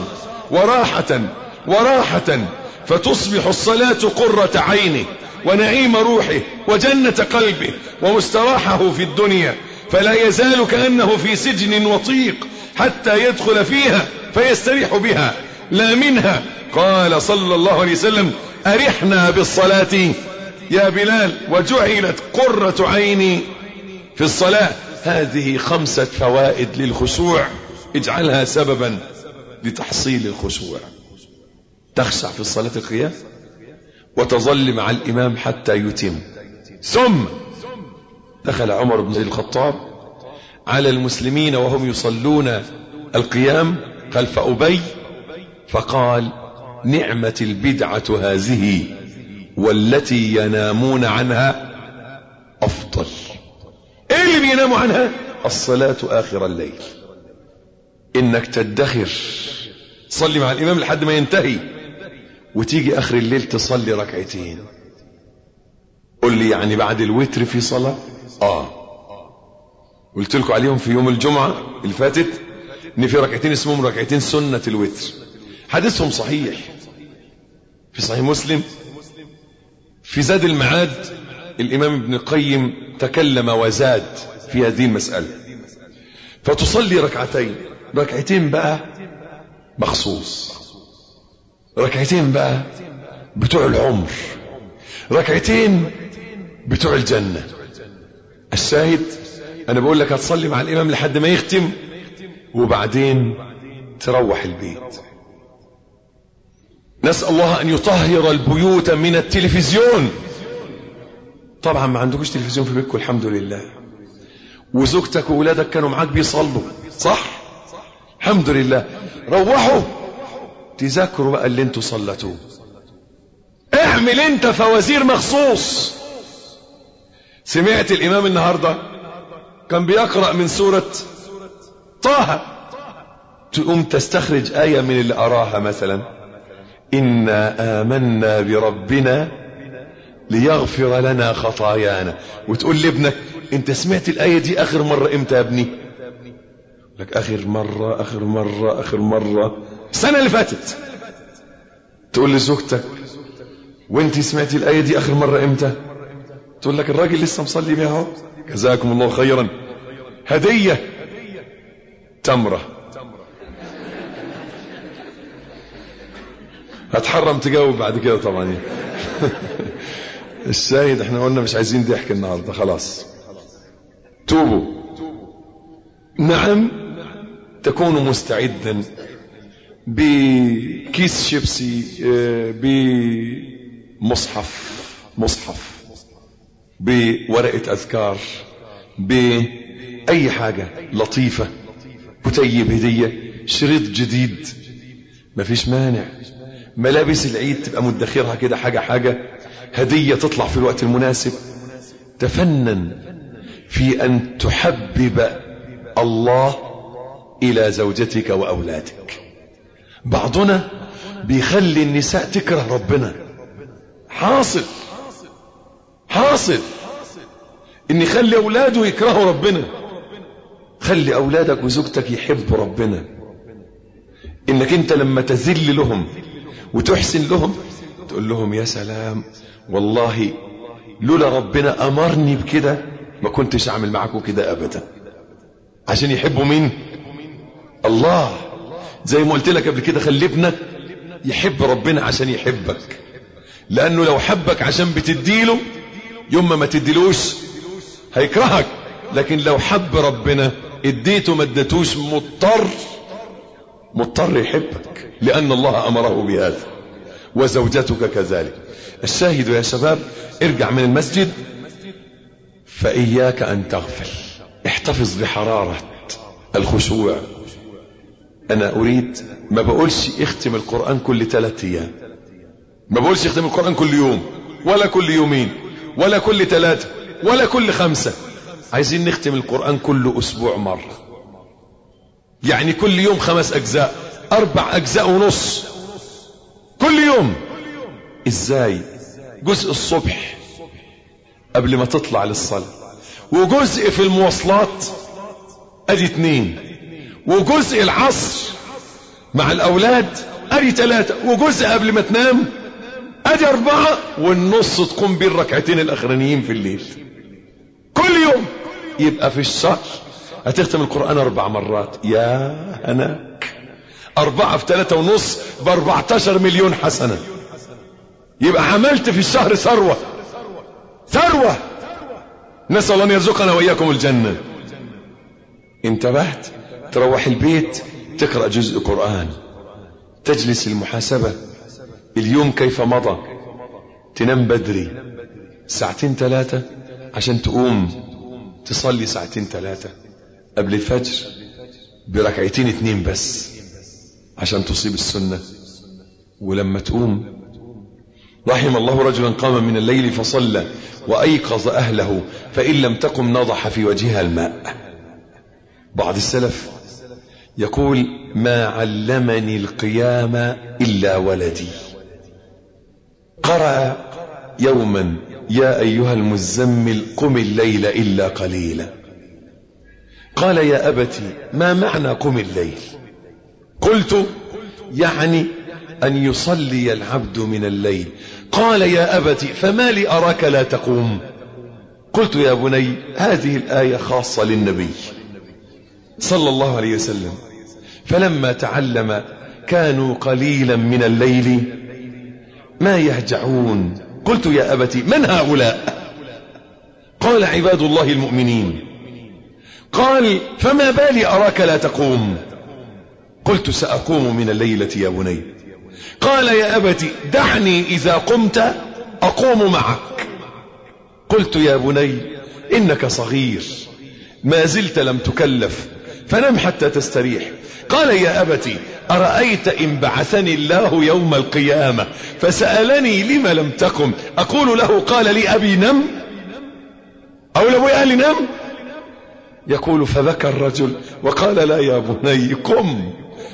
وراحة فتصبح الصلاة قرة عينه ونعيم روحه وجنة قلبه ومستراحه في الدنيا، فلا يزال كأنه في سجن وطيق حتى يدخل فيها فيستريح بها لا منها. قال صلى الله عليه وسلم: أرحنا بالصلاة يا بلال وجعلت قرة عيني في الصلاة. هذه 5 فوائد للخشوع، اجعلها سببا لتحصيل الخشوع. تخشع في الصلاة القيام وتظل مع الإمام حتى يتم. ثم دخل عمر بن الخطاب على المسلمين وهم يصلون القيام خلف أبي فقال: نعمة البدعة هذه والتي ينامون عنها أفضل. ايه اللي بيناموا عنها؟ الصلاة آخر الليل. انك تدخر تصلي مع الإمام لحد ما ينتهي وتيجي آخر الليل تصلي ركعتين. قل لي يعني بعد الوتر في صلاة؟ قلت لكم عليهم في يوم الجمعة اللي فاتت ان في ركعتين اسمهم ركعتين سنة الوتر، حديثهم صحيح في صحيح مسلم. في زاد المعاد الإمام ابن القيم تكلم وزاد في هذه المسألة. فتصلي ركعتين بقى مخصوص، ركعتين بقى بتوع العمر، ركعتين بتوع الجنة. الشاهد انا بقول لك هتصلي مع الامام لحد ما يختم وبعدين تروح البيت. نسأل الله ان يطهر البيوت من التلفزيون. طبعا ما عندكوش تلفزيون في بيتكم الحمد لله، وزوجتك وولادك كانوا معاك بيصلوا صح؟ الحمد لله. روحوا تذاكروا بقى اللي انتوا صلتوه. اعمل انت فوازير مخصوص. سمعت الامام النهاردة كان بيقرأ من سورة طه، تقوم تستخرج آية من اللي أراها مثلا: إنا آمنا بربنا ليغفر لنا خطايانا، وتقول لابنك: انت سمعت الآية دي آخر مرة امتى يا ابني؟ لك آخر مرة السنة اللي فاتت. تقول لزوجتك: وانت سمعت الآية دي آخر مرة امتى؟ تقول لك الراجل لسه مصلي بيها اهو، جزاكم الله خيرا، هدية تمرة. هتحرم تجاوب بعد كده طبعا. الشاهد احنا قلنا مش عايزين ضحك النهارده، خلاص توبوا. نعم تكون مستعدا بكيس شيبسي، بمصحف، بورقة أذكار، بأي حاجة لطيفة، كتيب هدية، شريط جديد، مفيش مانع. ملابس العيد تبقى مدخرها كده حاجة هدية تطلع في الوقت المناسب. تفنن في أن تحبب الله إلى زوجتك وأولادك. بعضنا بيخلي النساء تكره ربنا، حاصل إن يخلي أولاده يكرهوا ربنا. خلي أولادك وزوجتك يحبوا ربنا، إنك أنت لما تذل لهم وتحسن لهم تقول لهم يا سلام والله لولا ربنا أمرني بكده ما كنتش أعمل معكم كده أبدا. عشان يحبوا مين؟ الله. زي ما قلت لك قبل كده، خلي ابنك يحب ربنا عشان يحبك، لأنه لو حبك عشان بتديله يوم ما تديلوش هيكرهك، لكن لو حب ربنا اديته ما اديتوش مضطر يحبك، لأن الله أمره بهذا، وزوجتك كذلك. الشاهد يا شباب، ارجع من المسجد فإياك أن تغفل، احتفظ بحرارة الخشوع. أنا أريد، ما بقولش اختم القرآن كل 3 أيام، ما بقولش اختم القرآن كل يوم ولا كل يومين ولا كل 3 ولا كل 5. عايزين نختم القرآن كل أسبوع مرة، يعني كل يوم 5 أجزاء، 4 أجزاء ونص كل يوم. إزاي؟ جزء الصبح قبل ما تطلع للصلاة، وجزء في المواصلات أدي 2، وجزء العصر مع الأولاد أدي 3، وجزء قبل ما تنام أدي 4، والنص تقوم بيه الركعتين الأخرانيين في الليل كل يوم. يبقى في الشهر هتختم القرآن 4 مرات. يا هناك، 4 في 3.5 ب14 مليون حسنة. يبقى عملت في الشهر ثروة. نسأل الله أن يرزقنا وإياكم الجنة. انتبهت؟ تروح البيت تقرأ جزء قرآن، تجلس المحاسبة اليوم كيف مضى، تنام بدري 2-3 عشان تقوم تصلي 2-3 قبل الفجر بركعتين 2 بس عشان تصيب السنة. ولما تقوم، رحم الله رجلا قام من الليل فصلى وأيقظ أهله فإن لم تقم نضح في وجهها الماء. بعض السلف يقول: ما علمني القيام إلا ولدي. قرأ يوما: يا أيها المزمل قم الليل إلا قليلا. قال: يا أبتي ما معنى قم الليل؟ قلت: يعني أن يصلي العبد من الليل. قال: يا أبتي فما لي أراك لا تقوم؟ قلت: يا بني هذه الآية خاصة للنبي صلى الله عليه وسلم، فلما تعلم كانوا قليلا من الليل ما يهجعون. قلت: يا أبتي من هؤلاء؟ قال: عباد الله المؤمنين. قال: فما بالي أراك لا تقوم؟ قلت: سأقوم من الليلة يا بني. قال: يا أبتي دعني إذا قمت أقوم معك. قلت: يا بني إنك صغير ما زلت لم تكلف، فنم حتى تستريح. قال: يا أبتي أرأيت إن بعثني الله يوم القيامة فسألني لما لم تقم أقول له قال لي أبي نم، أو لأبوي قال لي نم؟ يقول: فبكى الرجل وقال: لا يا بني قم.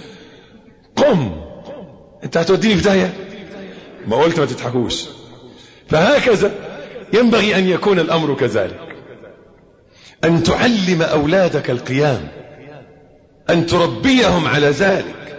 انت هتوديني في داهية؟ ما قلت ما تضحكوش. فهكذا ينبغي أن يكون الأمر كذلك، أن تعلم أولادك القيام، أن تربيهم على ذلك.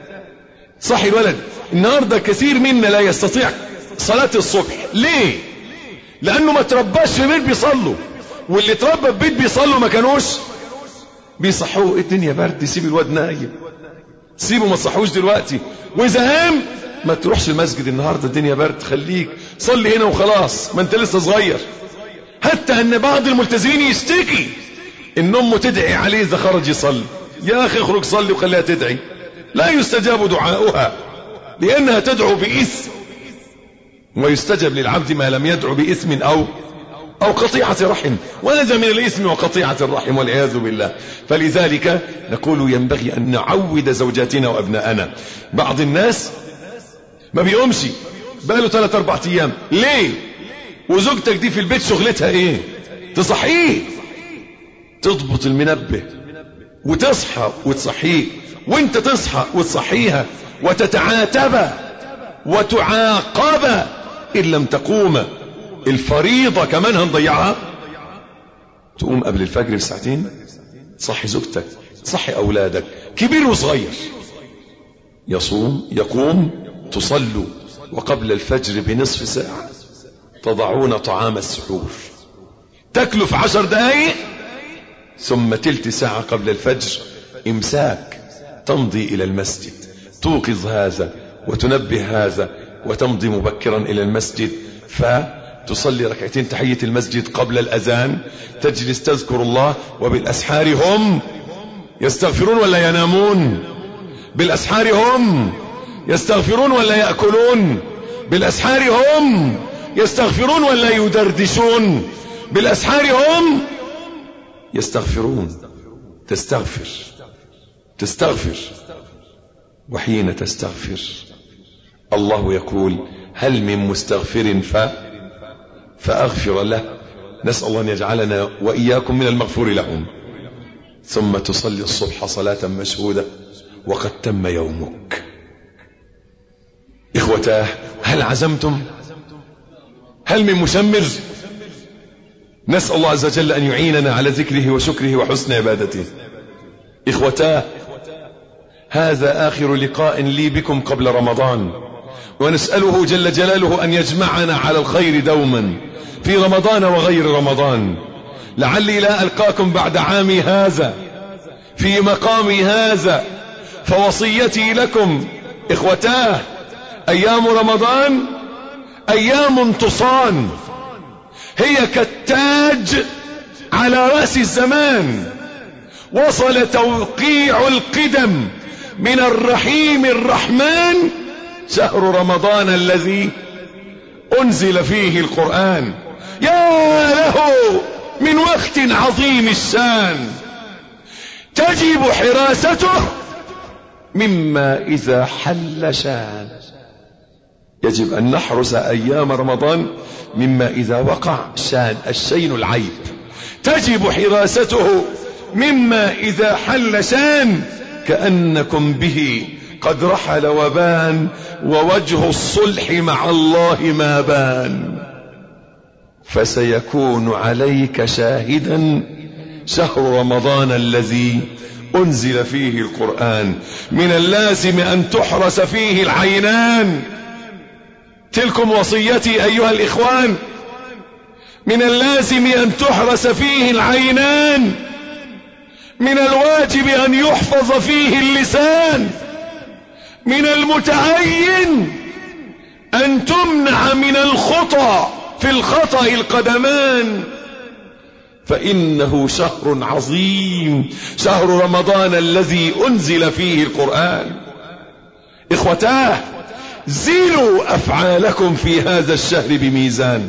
صح الولد؟ النهاردة كثير منا لا يستطيع صلاة الصبح. ليه؟ لانه ما ترباش في بيت بيصلوا، واللي تربى في بيت بيصلوا ما كانوش بيصحوه. الدنيا برد، سيب الواد نايم، سيبه ما تصحوش دلوقتي. واذا قام ما تروحش المسجد النهارده الدنيا برد، خليك صلي هنا وخلاص، ما انت لسه صغير. حتى ان بعض الملتزمين يشتكي ان امه تدعي عليه اذا خرج يصلي. يا اخي اخرج صلي وخليها تدعي، لا يستجاب دعاؤها لانها تدعو باثم، ويستجب للعبد ما لم يدعو باثم او قطيعة رحم، وهذا من الاثم وقطيعة الرحم والعياذ بالله. فلذلك نقول ينبغي ان نعود زوجاتنا وابناءنا. بعض الناس ما بيقومش بقاله 3-4 ايام، ليه؟ وزوجتك دي في البيت شغلتها ايه؟ تصحيه، تضبط المنبه وتصحى وتصحيه، وانت تصحى وتصحيها، وتتعاتب وتعاقب ان لم تقوم. الفريضة كمان هنضيعها. تقوم قبل الفجر بساعتين، صحي زوجتك، صحي اولادك كبير وصغير، يصوم يقوم، تصلوا، وقبل الفجر بنصف ساعة تضعون طعام السحور، تاكلوا في 10 دقائق، ثم تلت ساعة قبل الفجر امساك، تمضي الى المسجد، توقظ هذا وتنبه هذا، وتمضي مبكرا الى المسجد، تصلي ركعتين تحية المسجد قبل الأذان، تجلس تذكر الله. وبالأسحار هم يستغفرون ولا ينامون؟ بالأسحار هم يستغفرون ولا يأكلون؟ بالأسحار هم يستغفرون ولا يدردشون؟ بالأسحار هم يستغفرون. تستغفر، وحين تستغفر الله يقول هل من مستغفر فأغفر له. نسأل الله أن يجعلنا وإياكم من المغفور لهم. ثم تصلي الصبح صلاة مشهودة وقد تم يومك. إخوتاه، هل عزمتم؟ هل من مشمر؟ نسأل الله عز وجل أن يعيننا على ذكره وشكره وحسن عبادته. إخوتاه، هذا آخر لقاء لي بكم قبل رمضان، ونسأله جل جلاله أن يجمعنا على الخير دوما في رمضان وغير رمضان. لعلي لا ألقاكم بعد عامي هذا في مقامي هذا، فوصيتي لكم إخوتاه، أيام رمضان أيام تصان، هي كالتاج على رأس الزمان. وصل توقيع القدم من الرحيم الرحمن شهر رمضان الذي أنزل فيه القرآن. يا له من وقت عظيم الشان، تجب حراسته مما إذا حل شان. يجب أن نحرس أيام رمضان مما إذا وقع شان، الشين العيب. تجب حراسته مما إذا حل شان، كأنكم به قد رحل وبان، ووجه الصلح مع الله ما بان. فسيكون عليك شاهدا شهر رمضان الذي أنزل فيه القرآن. من اللازم أن تحرس فيه العينان. تلكم وصيتي أيها الإخوان، من اللازم أن تحرس فيه العينان، من الواجب أن يحفظ فيه اللسان، من المتعين أن تمنع من الخطأ في الخطأ القدمان، فإنه شهر عظيم، شهر رمضان الذي أنزل فيه القرآن. إخوتاه، زيلوا أفعالكم في هذا الشهر بميزان.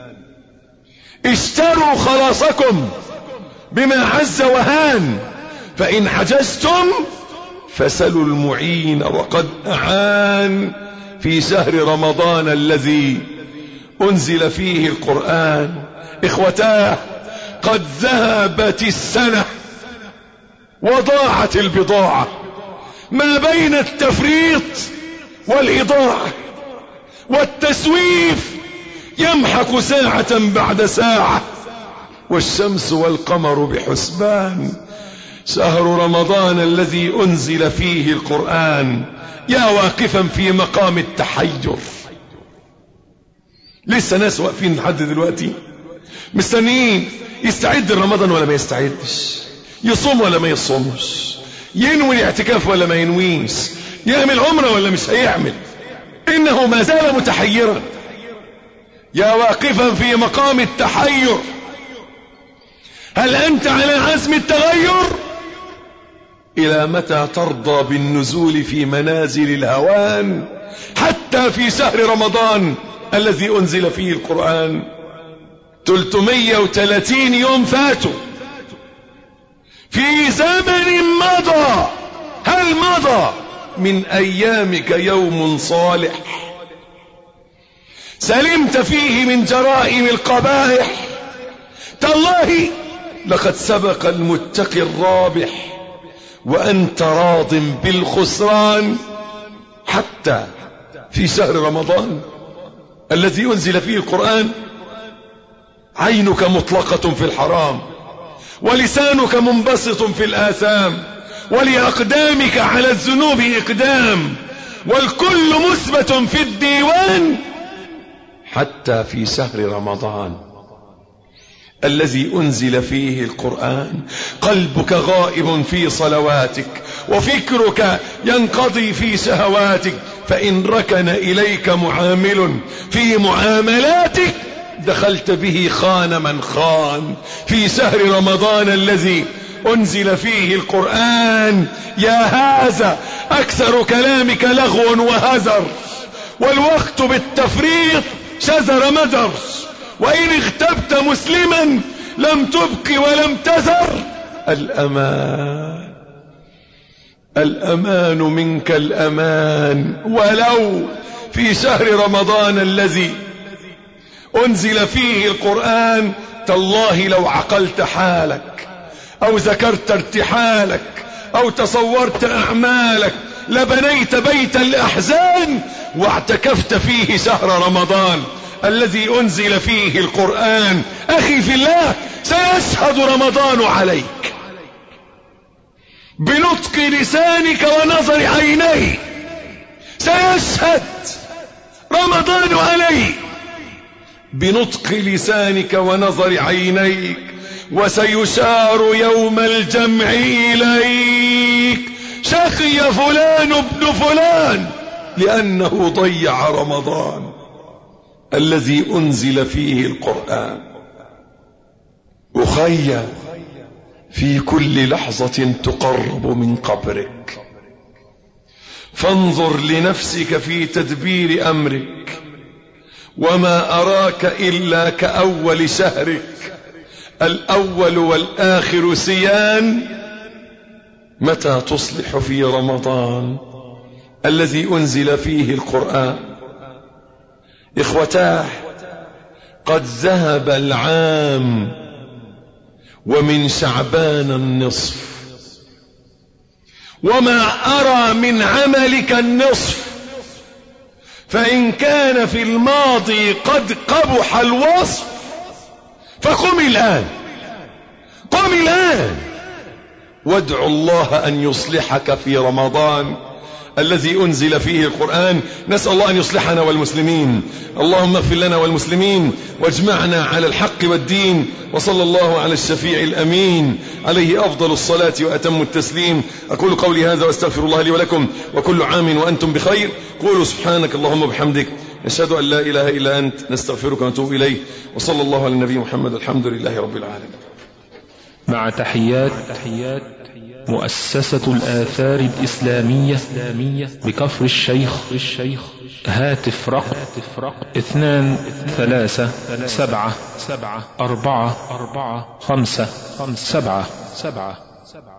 اشتروا خلاصكم بما عز وهان، فإن عجزتم فسلوا المعين، وقد أعان في شهر رمضان الذي أنزل فيه القرآن. إخوتاه، قد ذهبت السنة وضاعت البضاعة، ما بين التفريط والإضاعة والتسويف يمحك ساعة بعد ساعة، والشمس والقمر بحسبان. شهر رمضان الذي أنزل فيه القرآن، يا واقفا في مقام التحير، لسه ناس واقفين لحد دلوقتي مستنيين يستعد رمضان ولا ما يستعدش، يصوم ولا ما يصومش، ينوي الاعتكاف ولا ما ينويش، يعمل عمره ولا مش هيعمل. انه ما زال متحيرا. يا واقفا في مقام التحير، هل انت على عزم التغير؟ الى متى ترضى بالنزول في منازل الهوان حتى في شهر رمضان الذي انزل فيه القرآن؟ 330 يوم فاتوا في زمن مضى. هل مضى من ايامك يوم صالح سلمت فيه من جرائم القبائح؟ تالله لقد سبق المتقي الرابح وأنت راض بالخسران حتى في شهر رمضان الذي أنزل فيه القرآن. عينك مطلقة في الحرام، ولسانك منبسط في الآثام، ولأقدامك على الذنوب إقدام، والكل مثبت في الديوان حتى في شهر رمضان الذي أنزل فيه القرآن. قلبك غائب في صلواتك، وفكرك ينقضي في شهواتك، فإن ركن إليك معامل في معاملاتك دخلت به خان من خان. في شهر رمضان الذي أنزل فيه القرآن يا هذا أكثر كلامك لغو وهزر، والوقت بالتفريط شزر مدر، وإن اغتبت مسلما لم تبق ولم تزر. الأمان منك الأمان، ولو في شهر رمضان الذي أنزل فيه القرآن تالله لو عقلت حالك أو ذكرت ارتحالك أو تصورت أعمالك لبنيت بيت الأحزان واعتكفت فيه شهر رمضان الذي أنزل فيه القرآن. أخي في الله، سيشهد رمضان عليك بنطق لسانك ونظر عينيك، سيشهد رمضان عليك بنطق لسانك ونظر عينيك، وسيشار يوم الجمع إليك شقي فلان ابن فلان لأنه ضيع رمضان الذي أنزل فيه القرآن. أخي، في كل لحظة تقرب من قبرك، فانظر لنفسك في تدبير أمرك، وما أراك إلا كأول شهرك، الأول والآخر سيان. متى تصلح في رمضان الذي أنزل فيه القرآن؟ إخوتاه، قد ذهب العام ومن شعبان النصف، وما أرى من عملك النصف، فإن كان في الماضي قد قبح الوصف فقم الآن، قم الآن وادعو الله أن يصلحك في رمضان الذي أنزل فيه القرآن. نسأل الله أن يصلحنا والمسلمين. اللهم اغفر لنا والمسلمين واجمعنا على الحق والدين، وصلى الله على الشفيع الأمين عليه أفضل الصلاة وأتم التسليم. أقول قولي هذا واستغفر الله لي ولكم، وكل عام وأنتم بخير. قولوا سبحانك اللهم وبحمدك، نشهد أن لا إله إلا أنت، نستغفرك ونتوب إليه، وصلى الله على النبي محمد، الحمد لله رب العالمين. مع تحيات مؤسسة الآثار الإسلامية بكفر الشيخ. هاتف رقم 237744557.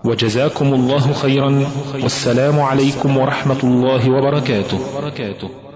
وجزاكم الله خيرا، والسلام عليكم ورحمة الله وبركاته.